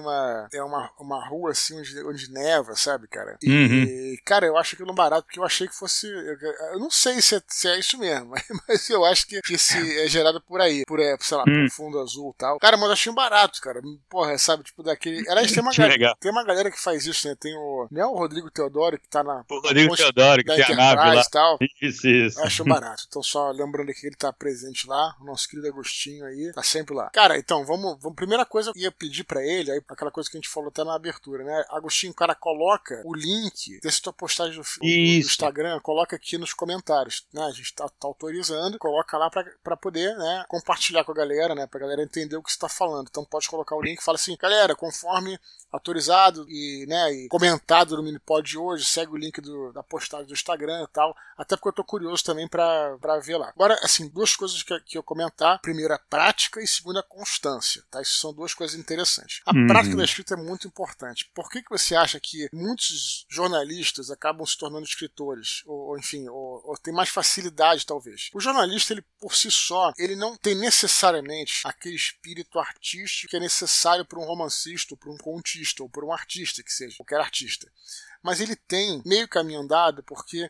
uma rua assim onde neva, sabe, cara? E, cara, eu acho aquilo barato, porque eu achei que fosse, eu não sei se é isso mesmo, mas eu acho que é gerado por aí, sei lá, por fundo azul e tal. Cara, mas eu achei barato, cara, porra, sabe, tipo daquele... Aliás, tem uma galera que faz isso, né, tem não é o Rodrigo Teodoro que tá na... O Rodrigo Teodoro, que tem a nave lá. E tal. Isso. Eu acho barato, então só lembrando que ele tá presente lá, o nosso querido Agostinho aí, tá sempre lá. Cara, então, vamos primeira coisa eu ia pedir pra ele, aí, aquela coisa que a gente falou até na abertura, né? Agostinho, cara, coloca o link dessa tua postagem do Instagram, coloca aqui nos comentários, né? A gente tá autorizando, coloca lá pra poder, né, compartilhar com a galera, né? Pra galera entender o que você tá falando. Então pode colocar o link e fala assim, galera, conforme autorizado e, né, e comentado no Minipod de hoje, segue o link da postagem do Instagram e tal, até porque eu tô curioso também pra ver lá. Agora, assim, duas coisas que eu comentar, primeira, prática e segunda, constância, tá? Isso são duas coisas interessantes. A prática da escrita é muito importante. Por que você acha que muitos jornalistas acabam se tornando escritores? Ou enfim, ou tem mais facilidade, talvez? O jornalista, ele por si só, ele não tem necessariamente aquele espírito artístico que é necessário para um romancista, ou para um contista, ou para um artista que seja, qualquer artista. Mas ele tem meio caminho andado porque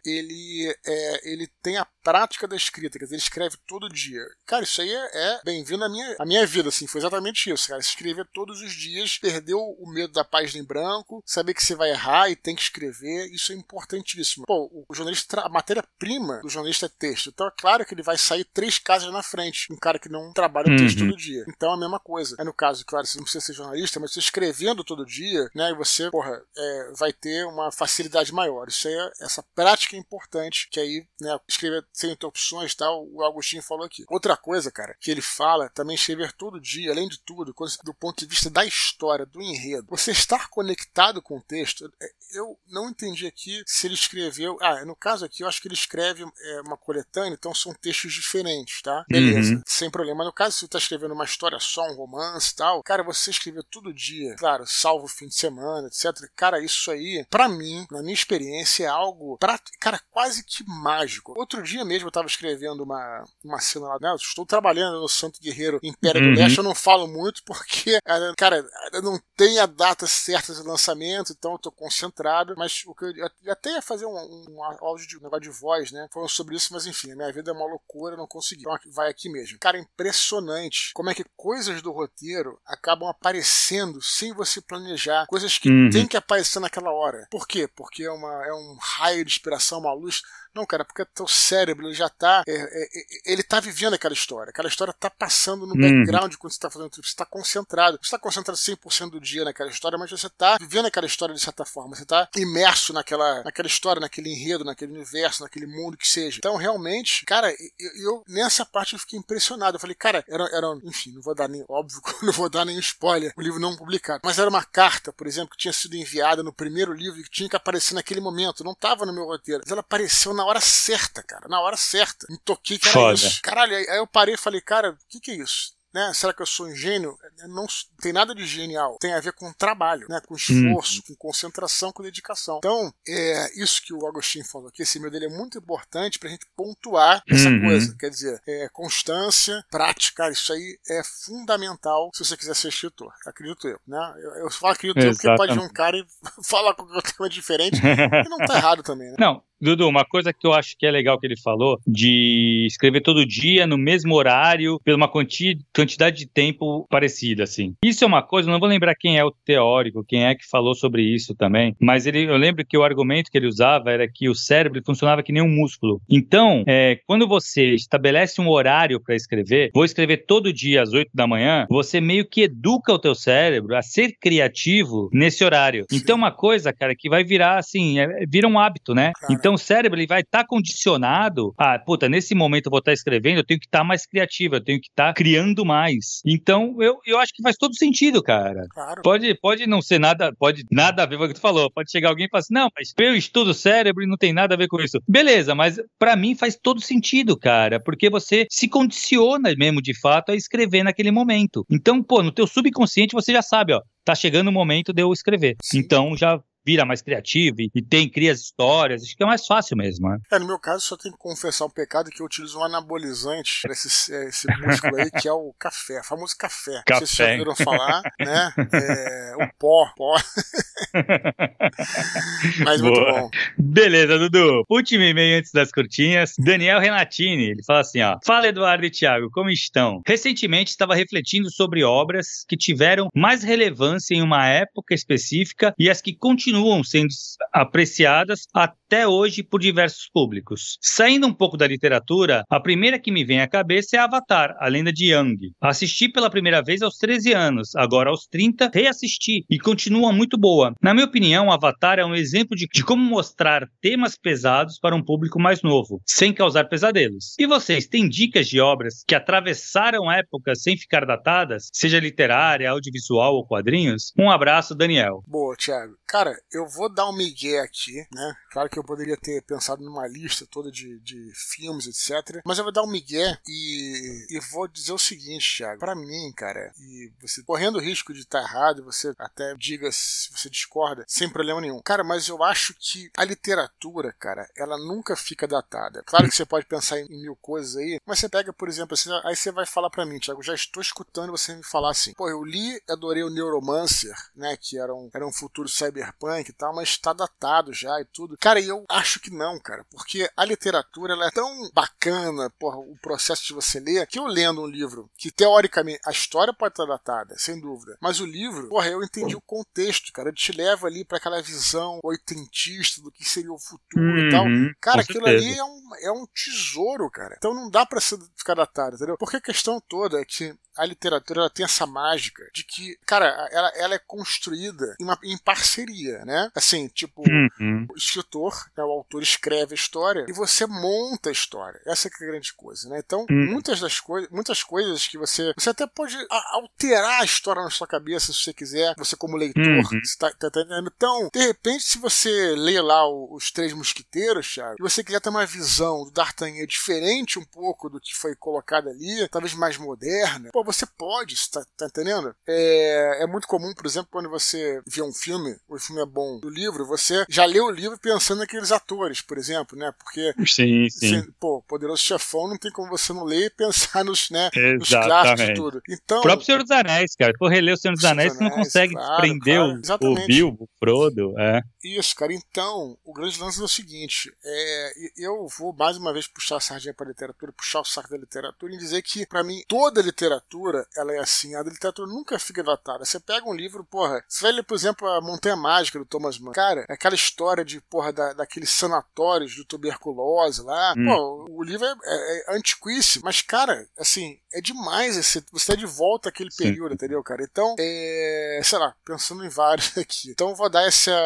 ele tem a prática da escrita, quer dizer, ele escreve todo dia. Cara, isso aí é bem-vindo à minha vida, assim, foi exatamente isso, cara. Escrever todos os dias, perdeu o medo da página em branco, saber que você vai errar e tem que escrever, isso é importantíssimo. Pô, o jornalista, a matéria-prima do jornalista é texto, então é claro que ele vai sair 3 casas na frente, um cara que não trabalha o texto todo dia. Então é a mesma coisa. Aí no caso, claro, você não precisa ser jornalista, mas você escrevendo todo dia, né, e você, vai ter uma facilidade maior. Isso aí, essa prática é importante, que aí, né, escrever sem interrupções e tal, o Agostinho falou aqui. Outra coisa, cara, que ele fala, também escrever todo dia, além de tudo, do ponto de vista da história, do enredo. Você estar conectado com o texto, eu não entendi aqui se ele escreveu... no caso aqui, eu acho que ele escreve uma coletânea, então são textos diferentes, tá? Beleza, sem problema. No caso, se você está escrevendo uma história só, um romance e tal, cara, você escrever todo dia, claro, salvo o fim de semana, etc. Cara, isso aí, pra mim, na minha experiência, é algo, cara, quase que mágico. Outro dia mesmo eu estava escrevendo uma cena lá, né? Eu estou trabalhando no Santo Guerreiro Império do Leste, eu não falo muito porque, cara, não tem a data certa de lançamento, então eu estou concentrado, mas o que eu até ia fazer um áudio de negócio de voz, né? Falando sobre isso, mas enfim, a minha vida é uma loucura, eu não consegui. Então vai aqui mesmo. Cara, é impressionante como é que coisas do roteiro acabam aparecendo sem você planejar, coisas que tem que aparecer naquela hora. Por quê? Porque é um raio de inspiração, uma luz. Não, cara, porque teu cérebro ele já tá... ele tá vivendo aquela história tá passando no background quando você tá fazendo tudo. Você tá concentrado. Você tá concentrado 100% do dia naquela história, mas você tá vivendo aquela história de certa forma. Você tá imerso naquela história, naquele enredo, naquele universo, naquele mundo que seja. Então, realmente, cara, eu nessa parte eu fiquei impressionado. Eu falei, cara, enfim, não vou dar nem... Óbvio que eu não vou dar nenhum spoiler, o livro não publicado. Mas era uma carta, por exemplo, que tinha sido enviada no primeiro livro e que tinha que aparecer naquele momento. Não tava no meu roteiro. Mas ela apareceu na hora certa, cara. Na hora certa. Me toquei que era isso. Caralho, aí eu parei e falei, cara, o que é isso? né? Será que eu sou um gênio? Não tem nada de genial. Tem a ver com trabalho, né? Com esforço, com concentração, com dedicação. Então, isso que o Agostinho falou aqui, esse e-mail dele é muito importante pra gente pontuar essa coisa. Quer dizer, constância, prática, isso aí é fundamental se você quiser ser escritor. Acredito eu, né? Eu falo acredito eu porque pode vir um cara e falar com um tema diferente e não tá errado também, né? Não. Dudu, uma coisa que eu acho que é legal que ele falou, de escrever todo dia, no mesmo horário, por uma quantidade de tempo parecida, assim. Isso é uma coisa, não vou lembrar quem é o teórico, quem é que falou sobre isso também, mas eu lembro que o argumento que ele usava era que o cérebro funcionava que nem um músculo. Então, quando você estabelece um horário para escrever, vou escrever todo dia às 8 da manhã, você meio que educa o teu cérebro a ser criativo nesse horário. Sim. Então, uma coisa, cara, que vai virar, assim, vira um hábito, né? Claro. Então, o cérebro ele vai estar condicionado nesse momento eu vou estar escrevendo, eu tenho que estar mais criativo, eu tenho que estar criando mais. Então, eu acho que faz todo sentido, cara. Claro. Pode não ser nada, pode nada a ver com o que tu falou. Pode chegar alguém e falar assim, não, mas eu estudo o cérebro e não tem nada a ver com isso. Beleza, mas pra mim faz todo sentido, cara, porque você se condiciona mesmo, de fato, a escrever naquele momento. Então, no teu subconsciente você já sabe, tá chegando o momento de eu escrever. Sim. Então, já vira mais criativo e cria as histórias. Acho que é mais fácil mesmo, né? No meu caso, só tenho que confessar um pecado que eu utilizo um anabolizante para esse músculo aí, que é o café, o famoso café. Não sei se vocês já ouviram falar, né? O pó. Mas muito bom. Beleza, Dudu. Último e-mail antes das curtinhas. Daniel Renatini, ele fala assim, Fala, Eduardo e Thiago, como estão? Recentemente estava refletindo sobre obras que tiveram mais relevância em uma época específica e as que continuam sendo apreciadas até hoje por diversos públicos. Saindo um pouco da literatura, a primeira que me vem à cabeça é Avatar, a Lenda de Aang. Assisti pela primeira vez aos 13 anos, agora aos 30, reassisti e continua muito boa. Na minha opinião, Avatar é um exemplo de como mostrar temas pesados para um público mais novo, sem causar pesadelos. E vocês, têm dicas de obras que atravessaram épocas sem ficar datadas, seja literária, audiovisual ou quadrinhos? Um abraço, Daniel. Boa, Thiago. Cara, eu vou dar um migué aqui, né? Claro que eu poderia ter pensado numa lista toda de filmes, etc. Mas eu vou dar um migué e vou dizer o seguinte, Thiago. Pra mim, cara, e você correndo o risco de estar errado, você até diga se você discorda, sem problema nenhum. Cara, mas eu acho que a literatura, cara, ela nunca fica datada. Claro que você pode pensar em mil coisas aí, mas você pega, por exemplo, assim, aí você vai falar pra mim, Thiago, já estou escutando você me falar assim, eu li, adorei o Neuromancer, né, que era um futuro cyberpunk e tal, mas tá datado já e tudo. Cara, e eu acho que não, cara, porque a literatura, ela é tão bacana, o processo de você ler, que eu lendo um livro, que teoricamente, a história pode estar datada, sem dúvida, mas o livro, eu entendi o contexto, cara, ele te leva ali pra aquela visão oitentista do que seria o futuro e tal. Cara, aquilo ali é um tesouro, cara. Então não dá pra ficar datado, entendeu? Porque a questão toda é que a literatura ela tem essa mágica de que, cara, ela é construída em parceria, né? Assim, tipo, o escritor, né, o autor escreve a história e você monta a história. Essa que é a grande coisa, né? Então, muitas coisas que você até pode alterar a história na sua cabeça, se você quiser, você como leitor, você tá entendendo? Então, de repente, se você lê lá os Três Mosquiteiros, Thiago, e você quiser ter uma visão do D'Artagnan diferente um pouco do que foi colocado ali, talvez mais moderna, você pode, tá entendendo? É muito comum, por exemplo, quando você vê um filme, o filme é bom, do livro, você já lê o livro pensando naqueles atores, por exemplo, né? Porque sim. Poderoso Chefão não tem como você não ler e pensar nos clássicos e tudo. Então, o próprio Senhor dos Anéis, cara. Por reler o Senhor dos Anéis, você não consegue desprender o Bilbo, o Frodo. Isso, cara. Então, o grande lance é o seguinte, eu vou mais uma vez puxar a sardinha pra literatura, puxar o saco da literatura e dizer que, pra mim, toda literatura ela é assim, a literatura nunca fica datada. Você pega um livro, você vai ler, por exemplo, A Montanha Mágica do Thomas Mann. Cara, aquela história de, daqueles sanatórios de tuberculose lá. O livro é antiquíssimo, mas, cara, assim, é demais você tá de volta àquele período, entendeu, cara? Então, sei lá, pensando em vários aqui. Então, eu vou dar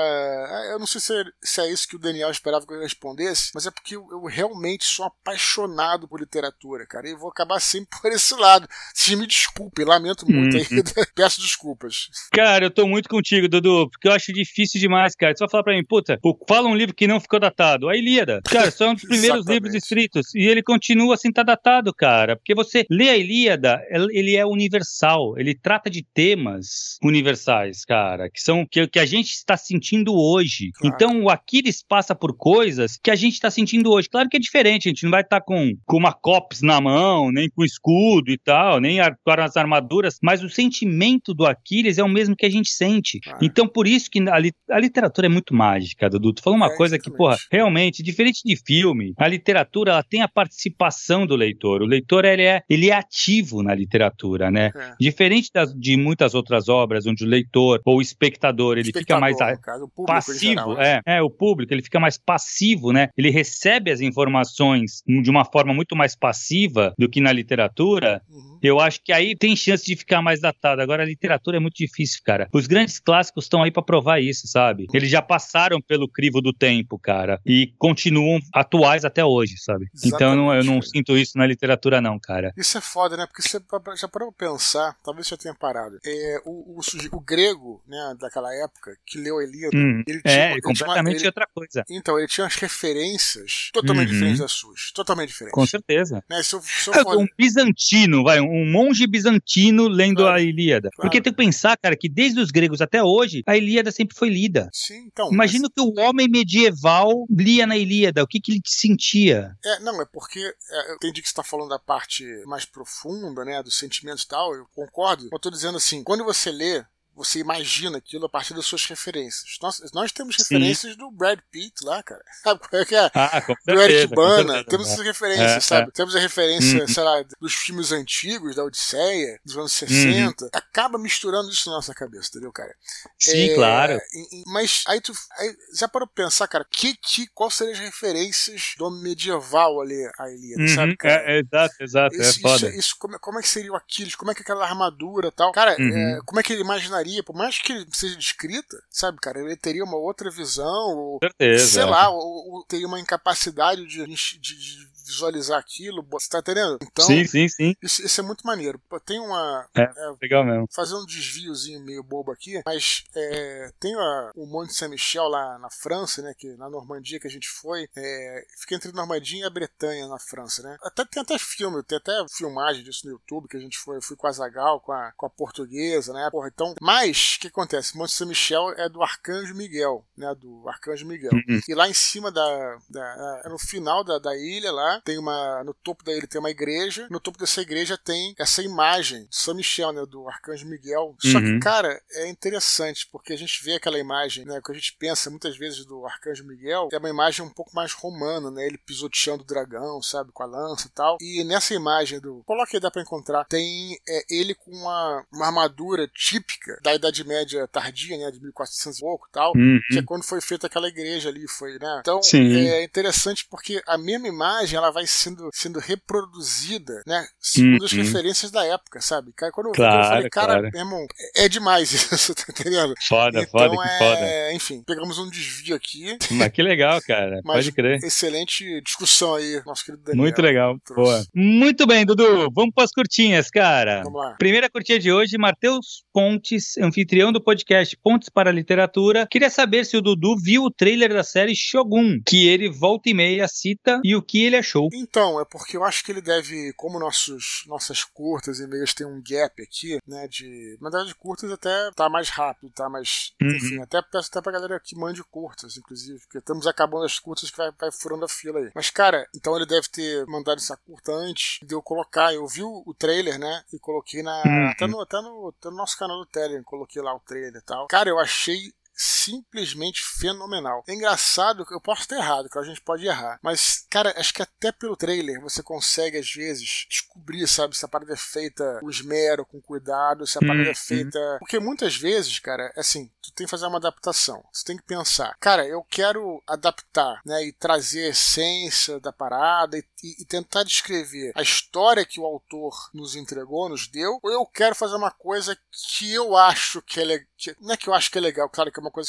eu não sei se é isso que o Daniel esperava que eu respondesse, mas é porque eu realmente sou apaixonado por literatura, cara, e eu vou acabar sempre por esse lado. Vocês me desculpem, lamento muito aí, peço desculpas. Cara, eu tô muito contigo, Dudu, porque eu acho difícil difícil demais, cara. Você vai falar pra mim, puta, fala um livro que não ficou datado. A Ilíada. Cara, só é um dos primeiros livros escritos. E ele continua assim, tá datado, cara. Porque você lê a Ilíada, ele é universal. Ele trata de temas universais, cara, que são que a gente está sentindo hoje. Claro. Então, o Aquiles passa por coisas que a gente está sentindo hoje. Claro que é diferente, a gente não vai estar com uma cops na mão, nem com escudo e tal, nem com as armaduras, mas o sentimento do Aquiles é o mesmo que a gente sente. Claro. Então, por isso que a literatura é muito mágica, Dudu. Tu falou uma coisa que, porra, realmente, diferente de filme, a literatura, ela tem a participação do leitor. O leitor, ele é ativo na literatura, né? Diferente de muitas outras obras, onde o leitor ou o espectador, ele fica mais passivo. O público, ele fica mais passivo, né? Ele recebe as informações de uma forma muito mais passiva do que na literatura. Eu acho que aí tem chance de ficar mais datado. Agora, a literatura é muito difícil, cara. Os grandes clássicos estão aí pra provar isso, sabe? Eles já passaram pelo crivo do tempo, cara, e continuam atuais até hoje, sabe? Exatamente, então eu não sinto isso na literatura, não, cara. Isso é foda, né? Porque você já parou pra pensar, talvez você tenha parado. O grego, né, daquela época, que leu a Ilíada, ele tinha completamente outra coisa. Então, ele tinha as referências totalmente diferentes das suas. Totalmente diferentes. Com certeza. Né? Se eu for... Um bizantino, um monge bizantino lendo a Ilíada. Claro. Porque tem que pensar, cara, que desde os gregos até hoje, a Ilíada sempre foi lida. Sim, então. Imagina que o homem medieval lia na Ilíada, o que ele sentia? Não, é porque eu entendi que você está falando da parte mais profunda, né, dos sentimentos e tal, eu concordo. Eu tô dizendo assim, quando você lê, você imagina aquilo a partir das suas referências. Nós temos referências do Brad Pitt lá, cara. Sabe qual é que é? Do Eric Bana. Temos essas referências, sabe? Temos a referência, sei lá, dos filmes antigos, da Odisseia, dos anos 60. Acaba misturando isso na nossa cabeça, entendeu, cara? Sim, claro. Mas aí já parou pra pensar, cara, qual seriam as referências do medieval ali, a Ilíada, sabe, cara? Exato. Isso, é foda. Isso, como é que seria o Aquiles? Como é que aquela armadura e tal? Cara, como é que ele imaginaria? Por mais que ele seja descrita, sabe, cara, ele teria uma outra visão, ou, certeza, sei lá, ou teria uma incapacidade de visualizar aquilo, você tá entendendo? Então, sim. Isso é muito maneiro. Tem uma... legal mesmo. Fazer um desviozinho meio bobo aqui, mas tem o Monte Saint-Michel lá na França, né, que na Normandia que a gente foi, fica entre Normandia e a Bretanha na França, né? Tem até filme, tem até filmagem disso no YouTube, que a gente foi, eu fui com a Zagal, com a portuguesa, né? Porra, então, mas, o que acontece? Monte Saint-Michel é do Arcanjo Miguel, né? Do Arcanjo Miguel. E lá em cima no final da ilha lá, no topo da ilha tem uma igreja, no topo dessa igreja tem essa imagem de São Michel, né, do Arcanjo Miguel. Só que, cara, é interessante, porque a gente vê aquela imagem, né, que a gente pensa muitas vezes do Arcanjo Miguel, é uma imagem um pouco mais romana, né, ele pisoteando o dragão, sabe, com a lança e tal. E nessa imagem coloca aí, dá pra encontrar, tem ele com uma armadura típica da Idade Média tardia, né, de 1400 e pouco e tal, que é quando foi feita aquela igreja ali, foi, né. Então, é interessante porque a mesma imagem, ela vai sendo reproduzida, né, segundo as referências da época, sabe? Quando eu falei, cara, meu irmão, é demais isso, tá entendendo? Foda. Enfim, pegamos um desvio aqui. Mas que legal, cara, pode crer. Excelente discussão aí, nosso querido Daniel. Muito legal, boa. Muito bem, Dudu, vamos para as curtinhas, cara. Vamos lá. Primeira curtinha de hoje, Matheus Pontes, anfitrião do podcast Pontes para a Literatura. Queria saber se o Dudu viu o trailer da série Shogun, que ele volta e meia cita, e o que ele achou. Então, é porque eu acho que ele deve, como nossas curtas e meias tem um gap aqui, né, na verdade curtas até tá mais rápido, tá mais, enfim, até peço até pra galera que mande curtas, inclusive, porque estamos acabando as curtas que vai furando a fila aí. Mas, cara, então ele deve ter mandado essa curta antes de eu colocar, eu vi o trailer, né, e coloquei até no nosso canal do Telegram, coloquei lá o trailer e tal. Cara, eu achei simplesmente fenomenal. É engraçado que eu posso estar errado, que a gente pode errar, mas, cara, acho que até pelo trailer você consegue, às vezes, descobrir, sabe, se a parada é feita com esmero, com cuidado, se a parada é feita... Porque muitas vezes, cara, assim, tu tem que fazer uma adaptação, você tem que pensar, cara, eu quero adaptar, né, e trazer a essência da parada e tentar descrever a história que o autor nos entregou, nos deu, ou eu quero fazer uma coisa que eu acho que é legal, não é que eu acho que é legal, claro que é uma coisa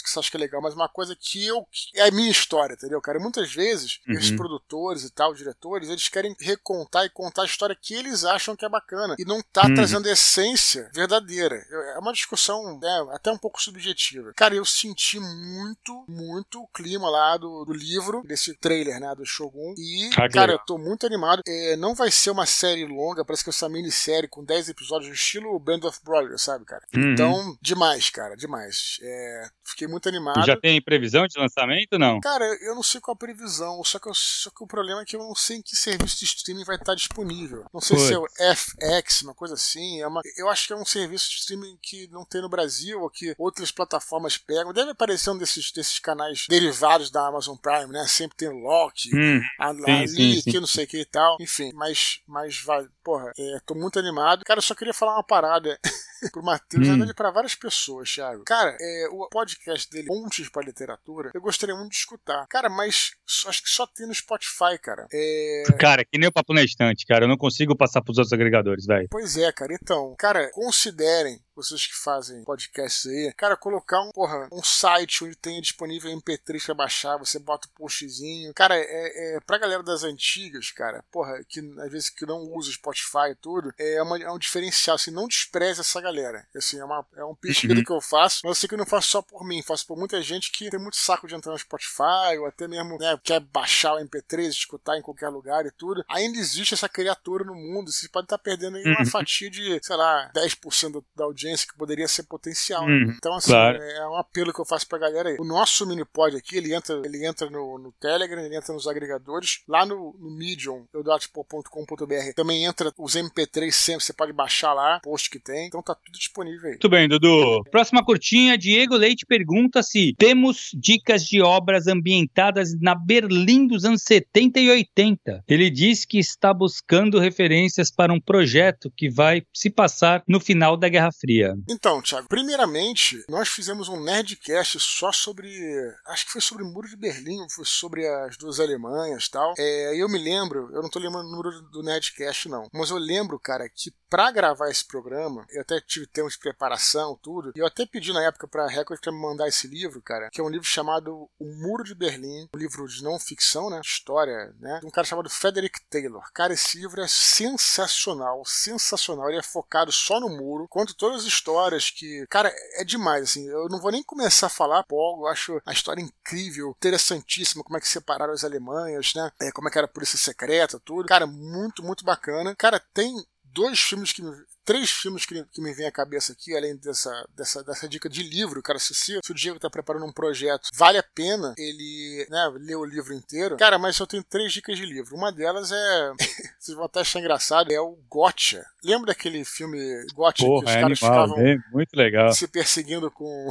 que você acha que é legal, mas uma coisa que é a minha história, entendeu, cara? E muitas vezes, esses produtores e tal, diretores, eles querem recontar e contar a história que eles acham que é bacana e não tá trazendo a essência verdadeira. É uma discussão, né, até um pouco subjetiva. Cara, eu senti muito o clima lá do livro, desse trailer, né, do Shogun, e, cara, eu tô muito animado. Não vai ser uma série longa, parece que é essa minissérie com 10 episódios, estilo Band of Brothers, sabe, cara? Então, demais, cara, demais. Fiquei muito animado. Já tem previsão de lançamento, não? Cara, eu não sei qual a previsão, só que o problema é que eu não sei em que serviço de streaming vai estar disponível. Não sei se é o FX, uma coisa assim. Eu acho que é um serviço de streaming que não tem no Brasil, ou que outras plataformas pegam. Deve aparecer um desses canais derivados da Amazon Prime, né? Sempre tem o Loki, ali, que não sei o que e tal. Enfim, mas vai. Porra, tô muito animado. Cara, eu só queria falar uma parada pro Matheus, na verdade, pra várias pessoas, Thiago. Cara, o podcast dele, Pontes pra Literatura, eu gostaria muito de escutar. Cara, mas acho que só tem no Spotify, cara. Cara, que nem o Papo na Estante, cara. Eu não consigo passar pros outros agregadores, velho. Pois é, cara. Então, cara, considerem, vocês que fazem podcasts aí, cara, colocar um site onde tenha disponível MP3 pra baixar, você bota o postzinho. Cara, pra galera das antigas, cara, porra, que às vezes que não usa Spotify e tudo, é um diferencial, assim, não despreze essa galera. Assim, é um pesquisa que eu faço, mas eu sei que eu não faço só por mim, faço por muita gente que tem muito saco de entrar no Spotify, ou até mesmo, né, quer baixar o MP3, escutar em qualquer lugar e tudo. Ainda existe essa criatura no mundo, você pode estar perdendo aí uma fatia de, sei lá, 10% da audiência que poderia ser potencial. Então, assim, é um apelo que eu faço pra galera aí. O nosso Minipod aqui, ele entra no Telegram, ele entra nos agregadores. Lá no Medium, eudatipo.com.br, também entra os MP3 sempre, você pode baixar lá, post que tem. Então tá tudo disponível aí. Muito bem, Dudu. Próxima curtinha, Diego Leite pergunta se temos dicas de obras ambientadas na Berlim dos anos 70 e 80. Ele diz que está buscando referências para um projeto que vai se passar no final da Guerra Fria. Então, Thiago, primeiramente, nós fizemos um Nerdcast só sobre, acho que foi sobre o Muro de Berlim, foi sobre as duas Alemanhas e tal. Eu me lembro, eu não tô lembrando o número do Nerdcast não, mas eu lembro, cara, que pra gravar esse programa, eu até tive tempo de preparação, tudo, e eu até pedi na época pra Record pra me mandar esse livro, cara, que é um livro chamado O Muro de Berlim, um livro de não ficção, né, história, né, de um cara chamado Frederick Taylor. Cara, esse livro é sensacional, ele é focado só no muro, conta todas as histórias que, cara, é demais, assim, eu não vou nem começar a falar, pô, eu acho a história incrível, interessantíssima, como é que separaram as Alemanhas, né, como é que era a polícia secreta, tudo, cara, muito bacana. Cara, tem três filmes que me vem à cabeça aqui, além dessa dica de livro, cara, se o Diego tá preparando um projeto, vale a pena ele, né, ler o livro inteiro. Cara, mas eu tenho 3 dicas de livro. Uma delas é, vocês vão até achar engraçado, é o Gotcha. Lembra daquele filme Gotcha, que os caras ficavam muito legal, se perseguindo com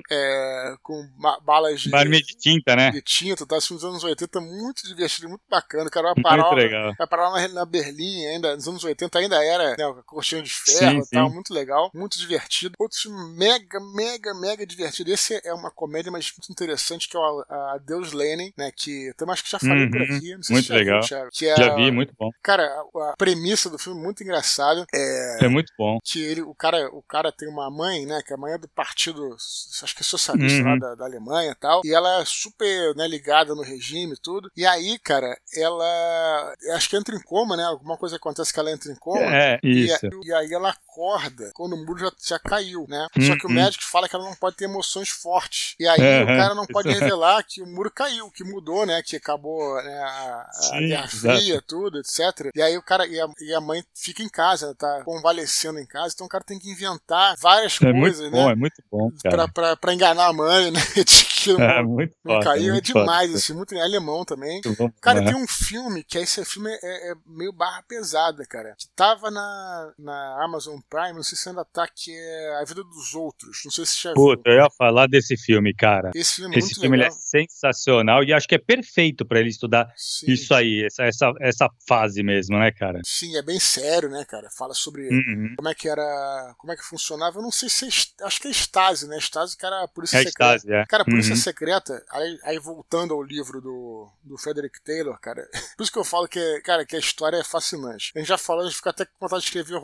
balas de tinta, né? De tinta, tá? Esse filme dos anos 80, muito divertido, muito bacana, cara. Vai parar lá na Berlim, ainda nos anos 80 ainda era, né, cortina de ferro e tal, muito legal, muito divertido. Outro filme mega divertido. Esse é uma comédia, mas muito interessante, que é o Adeus Lenin, né, que também acho que já falei por aqui. Não sei muito se legal. Já vi, muito bom. Cara, a premissa do filme é muito engraçada. É muito bom. Que o cara tem uma mãe, né, que é a mãe é do partido, acho que é socialista lá da Alemanha e tal, e ela é super, né, ligada no regime e tudo. E aí, cara, ela acho que entra em coma, né, alguma coisa acontece que ela entra em coma. Isso. E aí ela acorda quando o muro já caiu, né? Só que o médico fala que ela não pode ter emoções fortes. E aí o cara não pode revelar que o muro caiu, que mudou, né? Que acabou, né, a Guerra Fria, tudo, etc. E aí o cara e a mãe fica em casa, né, tá convalescendo em casa, então o cara tem que inventar várias coisas, né? É muito bom, cara. Pra enganar a mãe, né? De que não caiu. É demais, foda. Assim, muito alemão também. Bom, cara, tem um filme, que esse filme é meio barra pesada, cara. Que tava na Amazon Prime, não sei se ainda tá, que é A Vida dos Outros. Não sei se você já viu. Puta, eu ia falar desse filme, cara. Esse filme é muito legal. Ele é sensacional e acho que é perfeito pra ele estudar isso aí, essa fase mesmo, né, cara? Sim, é bem sério, né, cara? Fala sobre como é que funcionava. Eu não sei se acho que é Stasi, né? Stasi, que era a polícia secreta. Stasi, Cara, a polícia secreta, aí voltando ao livro do Frederick Taylor, cara, por isso que eu falo que a história é fascinante. A gente já falou, a gente fica até com vontade de escrever romance,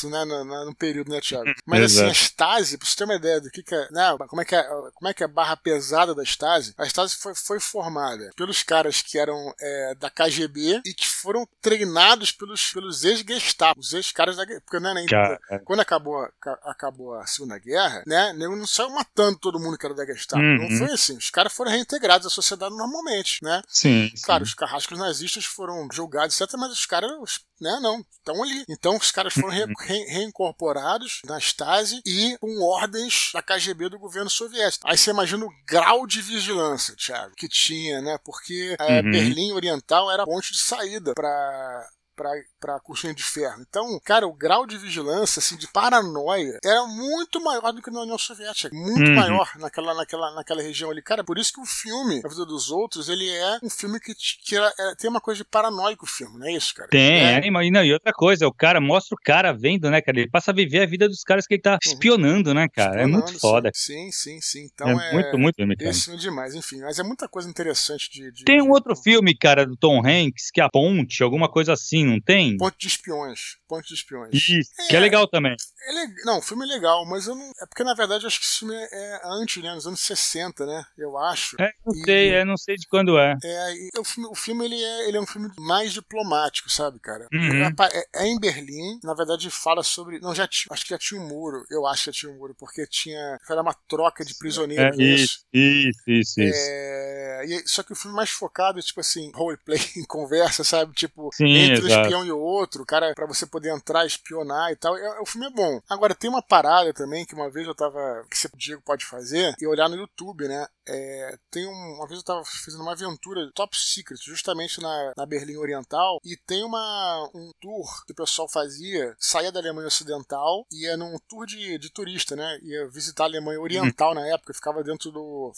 né, no período, né, Thiago? Mas assim, a Stasi, pra você ter uma ideia do que é, né, como é que é a barra pesada da Stasi, a Stasi foi formada pelos caras que eram da KGB e que foram treinados pelos ex-Gestapo, os ex-caras da guerra, porque quando acabou a Segunda Guerra, né, não saiu matando todo mundo que era da Gestapo, não foi assim, os caras foram reintegrados à sociedade normalmente, né? Sim. Claro, os carrascos nazistas foram julgados, etc., mas os caras, né, não, estão ali. Então os caras foram reincorporados na Stasi e com ordens da KGB do governo soviético. Aí você imagina o grau de vigilância, Thiago, que tinha, né? Porque Berlim Oriental era a ponte de saída para a cortina de ferro. Então, cara, o grau de vigilância, assim, de paranoia, era muito maior do que na União Soviética. Muito maior naquela região ali. Cara, por isso que o filme, A Vida dos Outros, ele é um filme que tem uma coisa de paranoico, o filme, não é isso, cara? E outra coisa, o cara mostra o cara vendo, né, cara? Ele passa a viver a vida dos caras que ele tá espionando, né, cara? É muito foda. Sim. Então muito filme, cara. Esse filme é demais, enfim. Mas é muita coisa interessante Tem um outro filme, cara, do Tom Hanks, que é A Ponte, alguma coisa assim, não tem? Ponte de Espiões. Isso, que é legal também. Não, o filme é legal, mas eu não. É porque, na verdade, eu acho que esse filme é antes, né? Nos anos 60, né? Eu acho. Não sei de quando é. O filme ele é um filme mais diplomático, sabe, cara? É em Berlim, na verdade, fala sobre. Não, acho que já tinha um muro. Eu acho que já tinha um muro, porque era uma troca de prisioneiros. Isso. Só que o filme mais focado é, tipo assim, roleplay, em conversa, sabe? Tipo, sim, entre um espião e o outro, cara, pra você poder entrar, espionar e tal. O filme é bom. Agora, tem uma parada também que uma vez eu tava. Que o Diego pode fazer e olhar no YouTube, né? Uma vez eu tava fazendo uma aventura top secret, justamente na Berlim Oriental, e tem um tour que o pessoal saía da Alemanha Ocidental, ia num tour de turista, né? Ia visitar a Alemanha Oriental na época, ficava dentro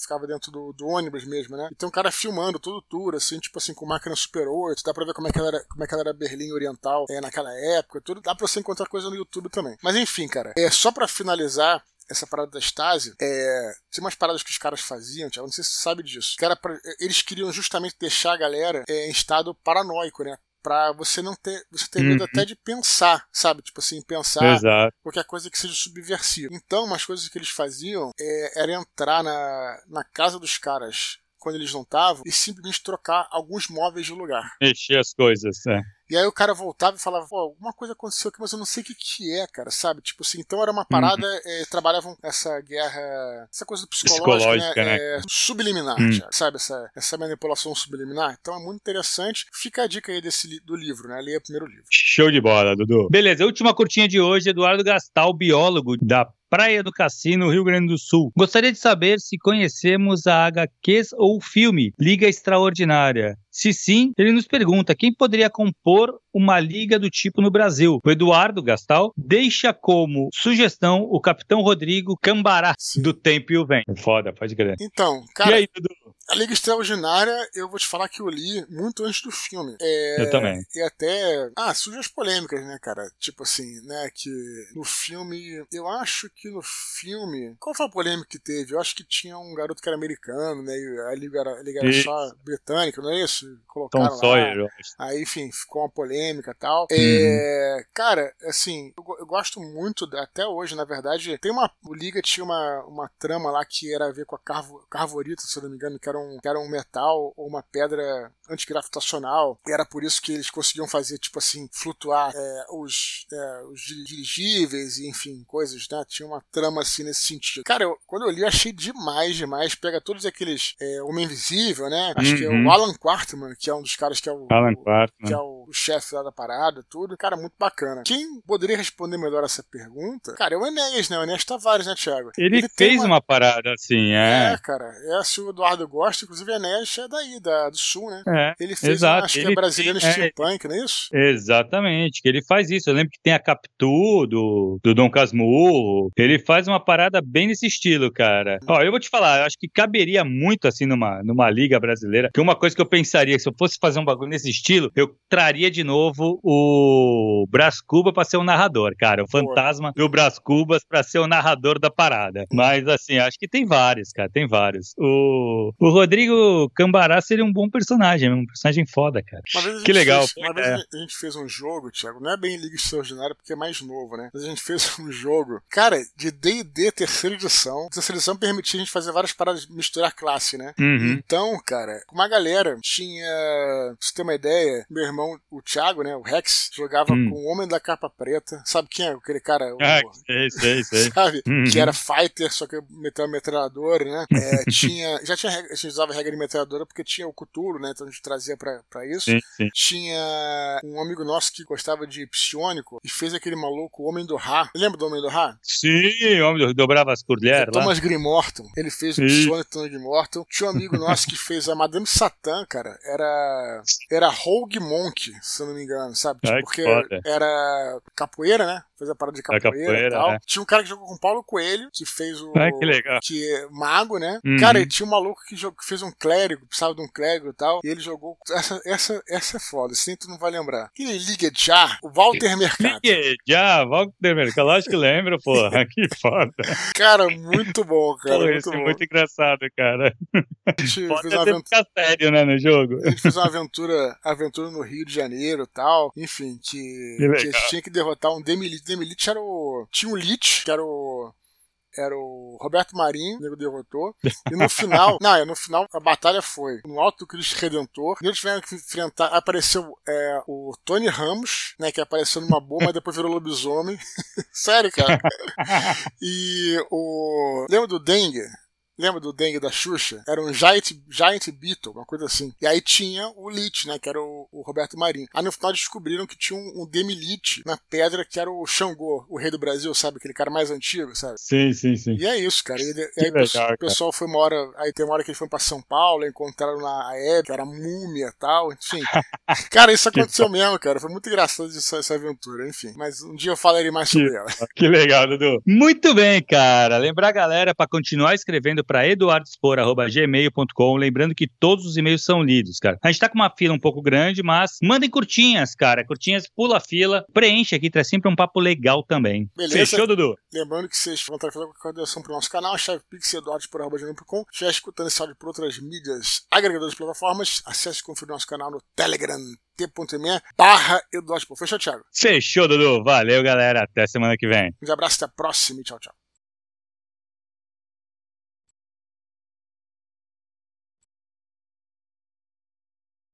do ônibus mesmo, né? E tem um cara filmando todo o tour, assim, tipo assim, com máquina Super 8, dá pra ver como é que ela era Berlim Oriental naquela época, tudo, dá pra você encontrar coisa no YouTube também. Mas enfim, cara, só pra finalizar essa parada da Stasi, tem umas paradas que os caras faziam, Thiago, não sei se você sabe disso, que eles queriam justamente deixar a galera em estado paranoico, né? Pra você ter medo até de pensar, sabe? Tipo assim, pensar qualquer coisa que seja subversiva. Então, umas coisas que eles faziam era entrar na casa dos caras quando eles não estavam e simplesmente trocar alguns móveis de lugar. Mexer as coisas, E aí o cara voltava e falava, pô, alguma coisa aconteceu aqui, mas eu não sei o que é, cara, sabe? Tipo assim, então era uma parada, trabalhavam essa guerra, essa coisa psicológica, né? Subliminar, sabe? Essa manipulação subliminar. Então é muito interessante. Fica a dica aí do livro, né? Leia o primeiro livro. Show de bola, Dudu. Beleza, a última curtinha de hoje, Eduardo Gastal, biólogo da Praia do Cassino, Rio Grande do Sul. Gostaria de saber se conhecemos a HQs ou filme Liga Extraordinária. Se sim, ele nos pergunta quem poderia compor uma liga do tipo no Brasil. O Eduardo Gastal deixa como sugestão o Capitão Rodrigo Cambará, do Tempo e o Vento. Foda, pode crer. Então, cara, e aí, Dudu? A Liga Extraordinária, eu vou te falar que eu li muito antes do filme. Eu também. E até... surge as polêmicas, né, cara? Tipo assim, né, que no filme... Eu acho que no filme... Qual foi a polêmica que teve? Eu acho que tinha um garoto que era americano, né, e a Liga era só britânica, não é isso? Colocaram Tom Sawyer, eu acho. Aí, enfim, ficou uma polêmica e tal. Cara, assim, eu gosto muito, até hoje, na verdade, o Liga tinha uma trama lá que era a ver com a carvorita, se eu não me engano, que era um metal ou uma pedra antigravitacional, e era por isso que eles conseguiam fazer, tipo assim, flutuar os dirigíveis e, enfim, coisas, né? Tinha uma trama assim nesse sentido. Cara, quando eu li, eu achei demais. Pega todos aqueles Homem Invisível, né? Acho que é o Alan Quarterman, que é um dos caras que é o chefe lá da parada, tudo. Cara, muito bacana. Quem poderia responder melhor essa pergunta? Cara, é o Enéas, né? O Enéas Tavares, né, Thiago? Ele fez uma parada assim, cara. Se o Eduardo gosta, inclusive o Enéas é daí, do Sul, né? Ele fez, acho que é brasileiro steampunk, não é isso? Exatamente, que ele faz isso. Eu lembro que tem a Capitu, do Dom Casmurro. Ele faz uma parada bem nesse estilo, cara. Ó, eu vou te falar, eu acho que caberia muito assim numa liga brasileira, que uma coisa que eu pensaria, se eu fosse fazer um bagulho nesse estilo, eu traria de novo o Brás Cubas pra ser o narrador, cara. O fantasma do Brás Cubas pra ser o narrador da parada. Mas assim, acho que tem vários, cara, tem vários. O Rodrigo Cambará seria um bom personagem, um personagem foda, cara. Que legal. Uma vez a gente fez um jogo, Thiago, não é bem Liga Extraordinária porque é mais novo, né? Mas a gente fez um jogo, cara, de D&D terceira edição. Terceira edição permitia a gente fazer várias paradas, misturar classe, né? Então, cara, uma galera tinha, pra você ter uma ideia, meu irmão, o Thiago, né, o Rex, jogava com o Homem da Capa Preta. Sabe quem é aquele cara? Sei. Sabe? Que era fighter, só que meteu uma metralhadora, né? Já tinha regra, a gente usava regra de metralhadora porque tinha o Cthulhu, né? Então a gente trazia pra isso. Sim. Tinha um amigo nosso que gostava de psionico e fez aquele maluco, o Homem do Ra. Lembra do Homem do Ra? Sim, o homem dobrava as cordilheiras lá. Thomas Grimorton. Ele fez o psionico Thomas Grimorton. Tinha um amigo nosso que fez a Madame Satã, cara. Era Rogue Monk, se eu não me engano, sabe? Porque era capoeira, né? Fez a parada de capoeira e tal. Tinha um cara que jogou com o Paulo Coelho, que fez o... que legal. Que é mago, né? Cara, e tinha um maluco que fez um clérigo, precisava de um clérigo e tal, e ele jogou... Essa é foda, assim tu não vai lembrar. Aquele Liga já, o Walter Mercado. Liga já, Walter Mercado, lógico que lembro, porra, que foda. Cara, muito bom, cara. Pô, isso é muito engraçado, cara. A gente fez uma aventura... ficar sério, né, no jogo. A gente fez uma aventura no Rio de Janeiro e tal, enfim, que tinha que derrotar um Demilite. Demilite tinha um Lich, que era o Roberto Marinho, o nego derrotou. E no final, a batalha foi no Alto do Cristo Redentor. E eles tiveram que enfrentar. Apareceu o Tony Ramos, né? Que apareceu numa boa, mas depois virou lobisomem. Sério, cara. E lembra do Dengue? Lembra do Dengue da Xuxa? Era um Giant Beetle, uma coisa assim. E aí tinha o Lich, né? Que era o Roberto Marinho. Aí no final descobriram que tinha um Demilite na pedra, que era o Xangô, o rei do Brasil, sabe? Aquele cara mais antigo, sabe? Sim. E é isso, cara. E aí o pessoal foi uma hora... Aí tem uma hora que eles foram pra São Paulo, encontraram na Hebe, que era múmia e tal, enfim. Cara, isso aconteceu mesmo, cara. Foi muito engraçado essa aventura, enfim. Mas um dia eu falarei mais sobre ela. Que legal, Dudu. Muito bem, cara. Lembrar a galera pra continuar escrevendo para eduardospor@gmail.com, lembrando que todos os e-mails são lidos, cara. A gente tá com uma fila um pouco grande, mas mandem curtinhas, cara. Curtinhas, pula a fila, preenche aqui, traz sempre um papo legal também. Beleza. Fechou, Dudu? Lembrando que vocês vão fazer qualquer doação pro nosso canal, chave pix@eduardospor@gmail.com. Já escutando esse áudio por outras mídias agregadoras de plataformas, acesse e confira o nosso canal no Telegram, t.me/eduardospor. Fechou, Thiago? Fechou, Dudu. Valeu, galera. Até semana que vem. Um abraço, até a próxima e tchau, tchau.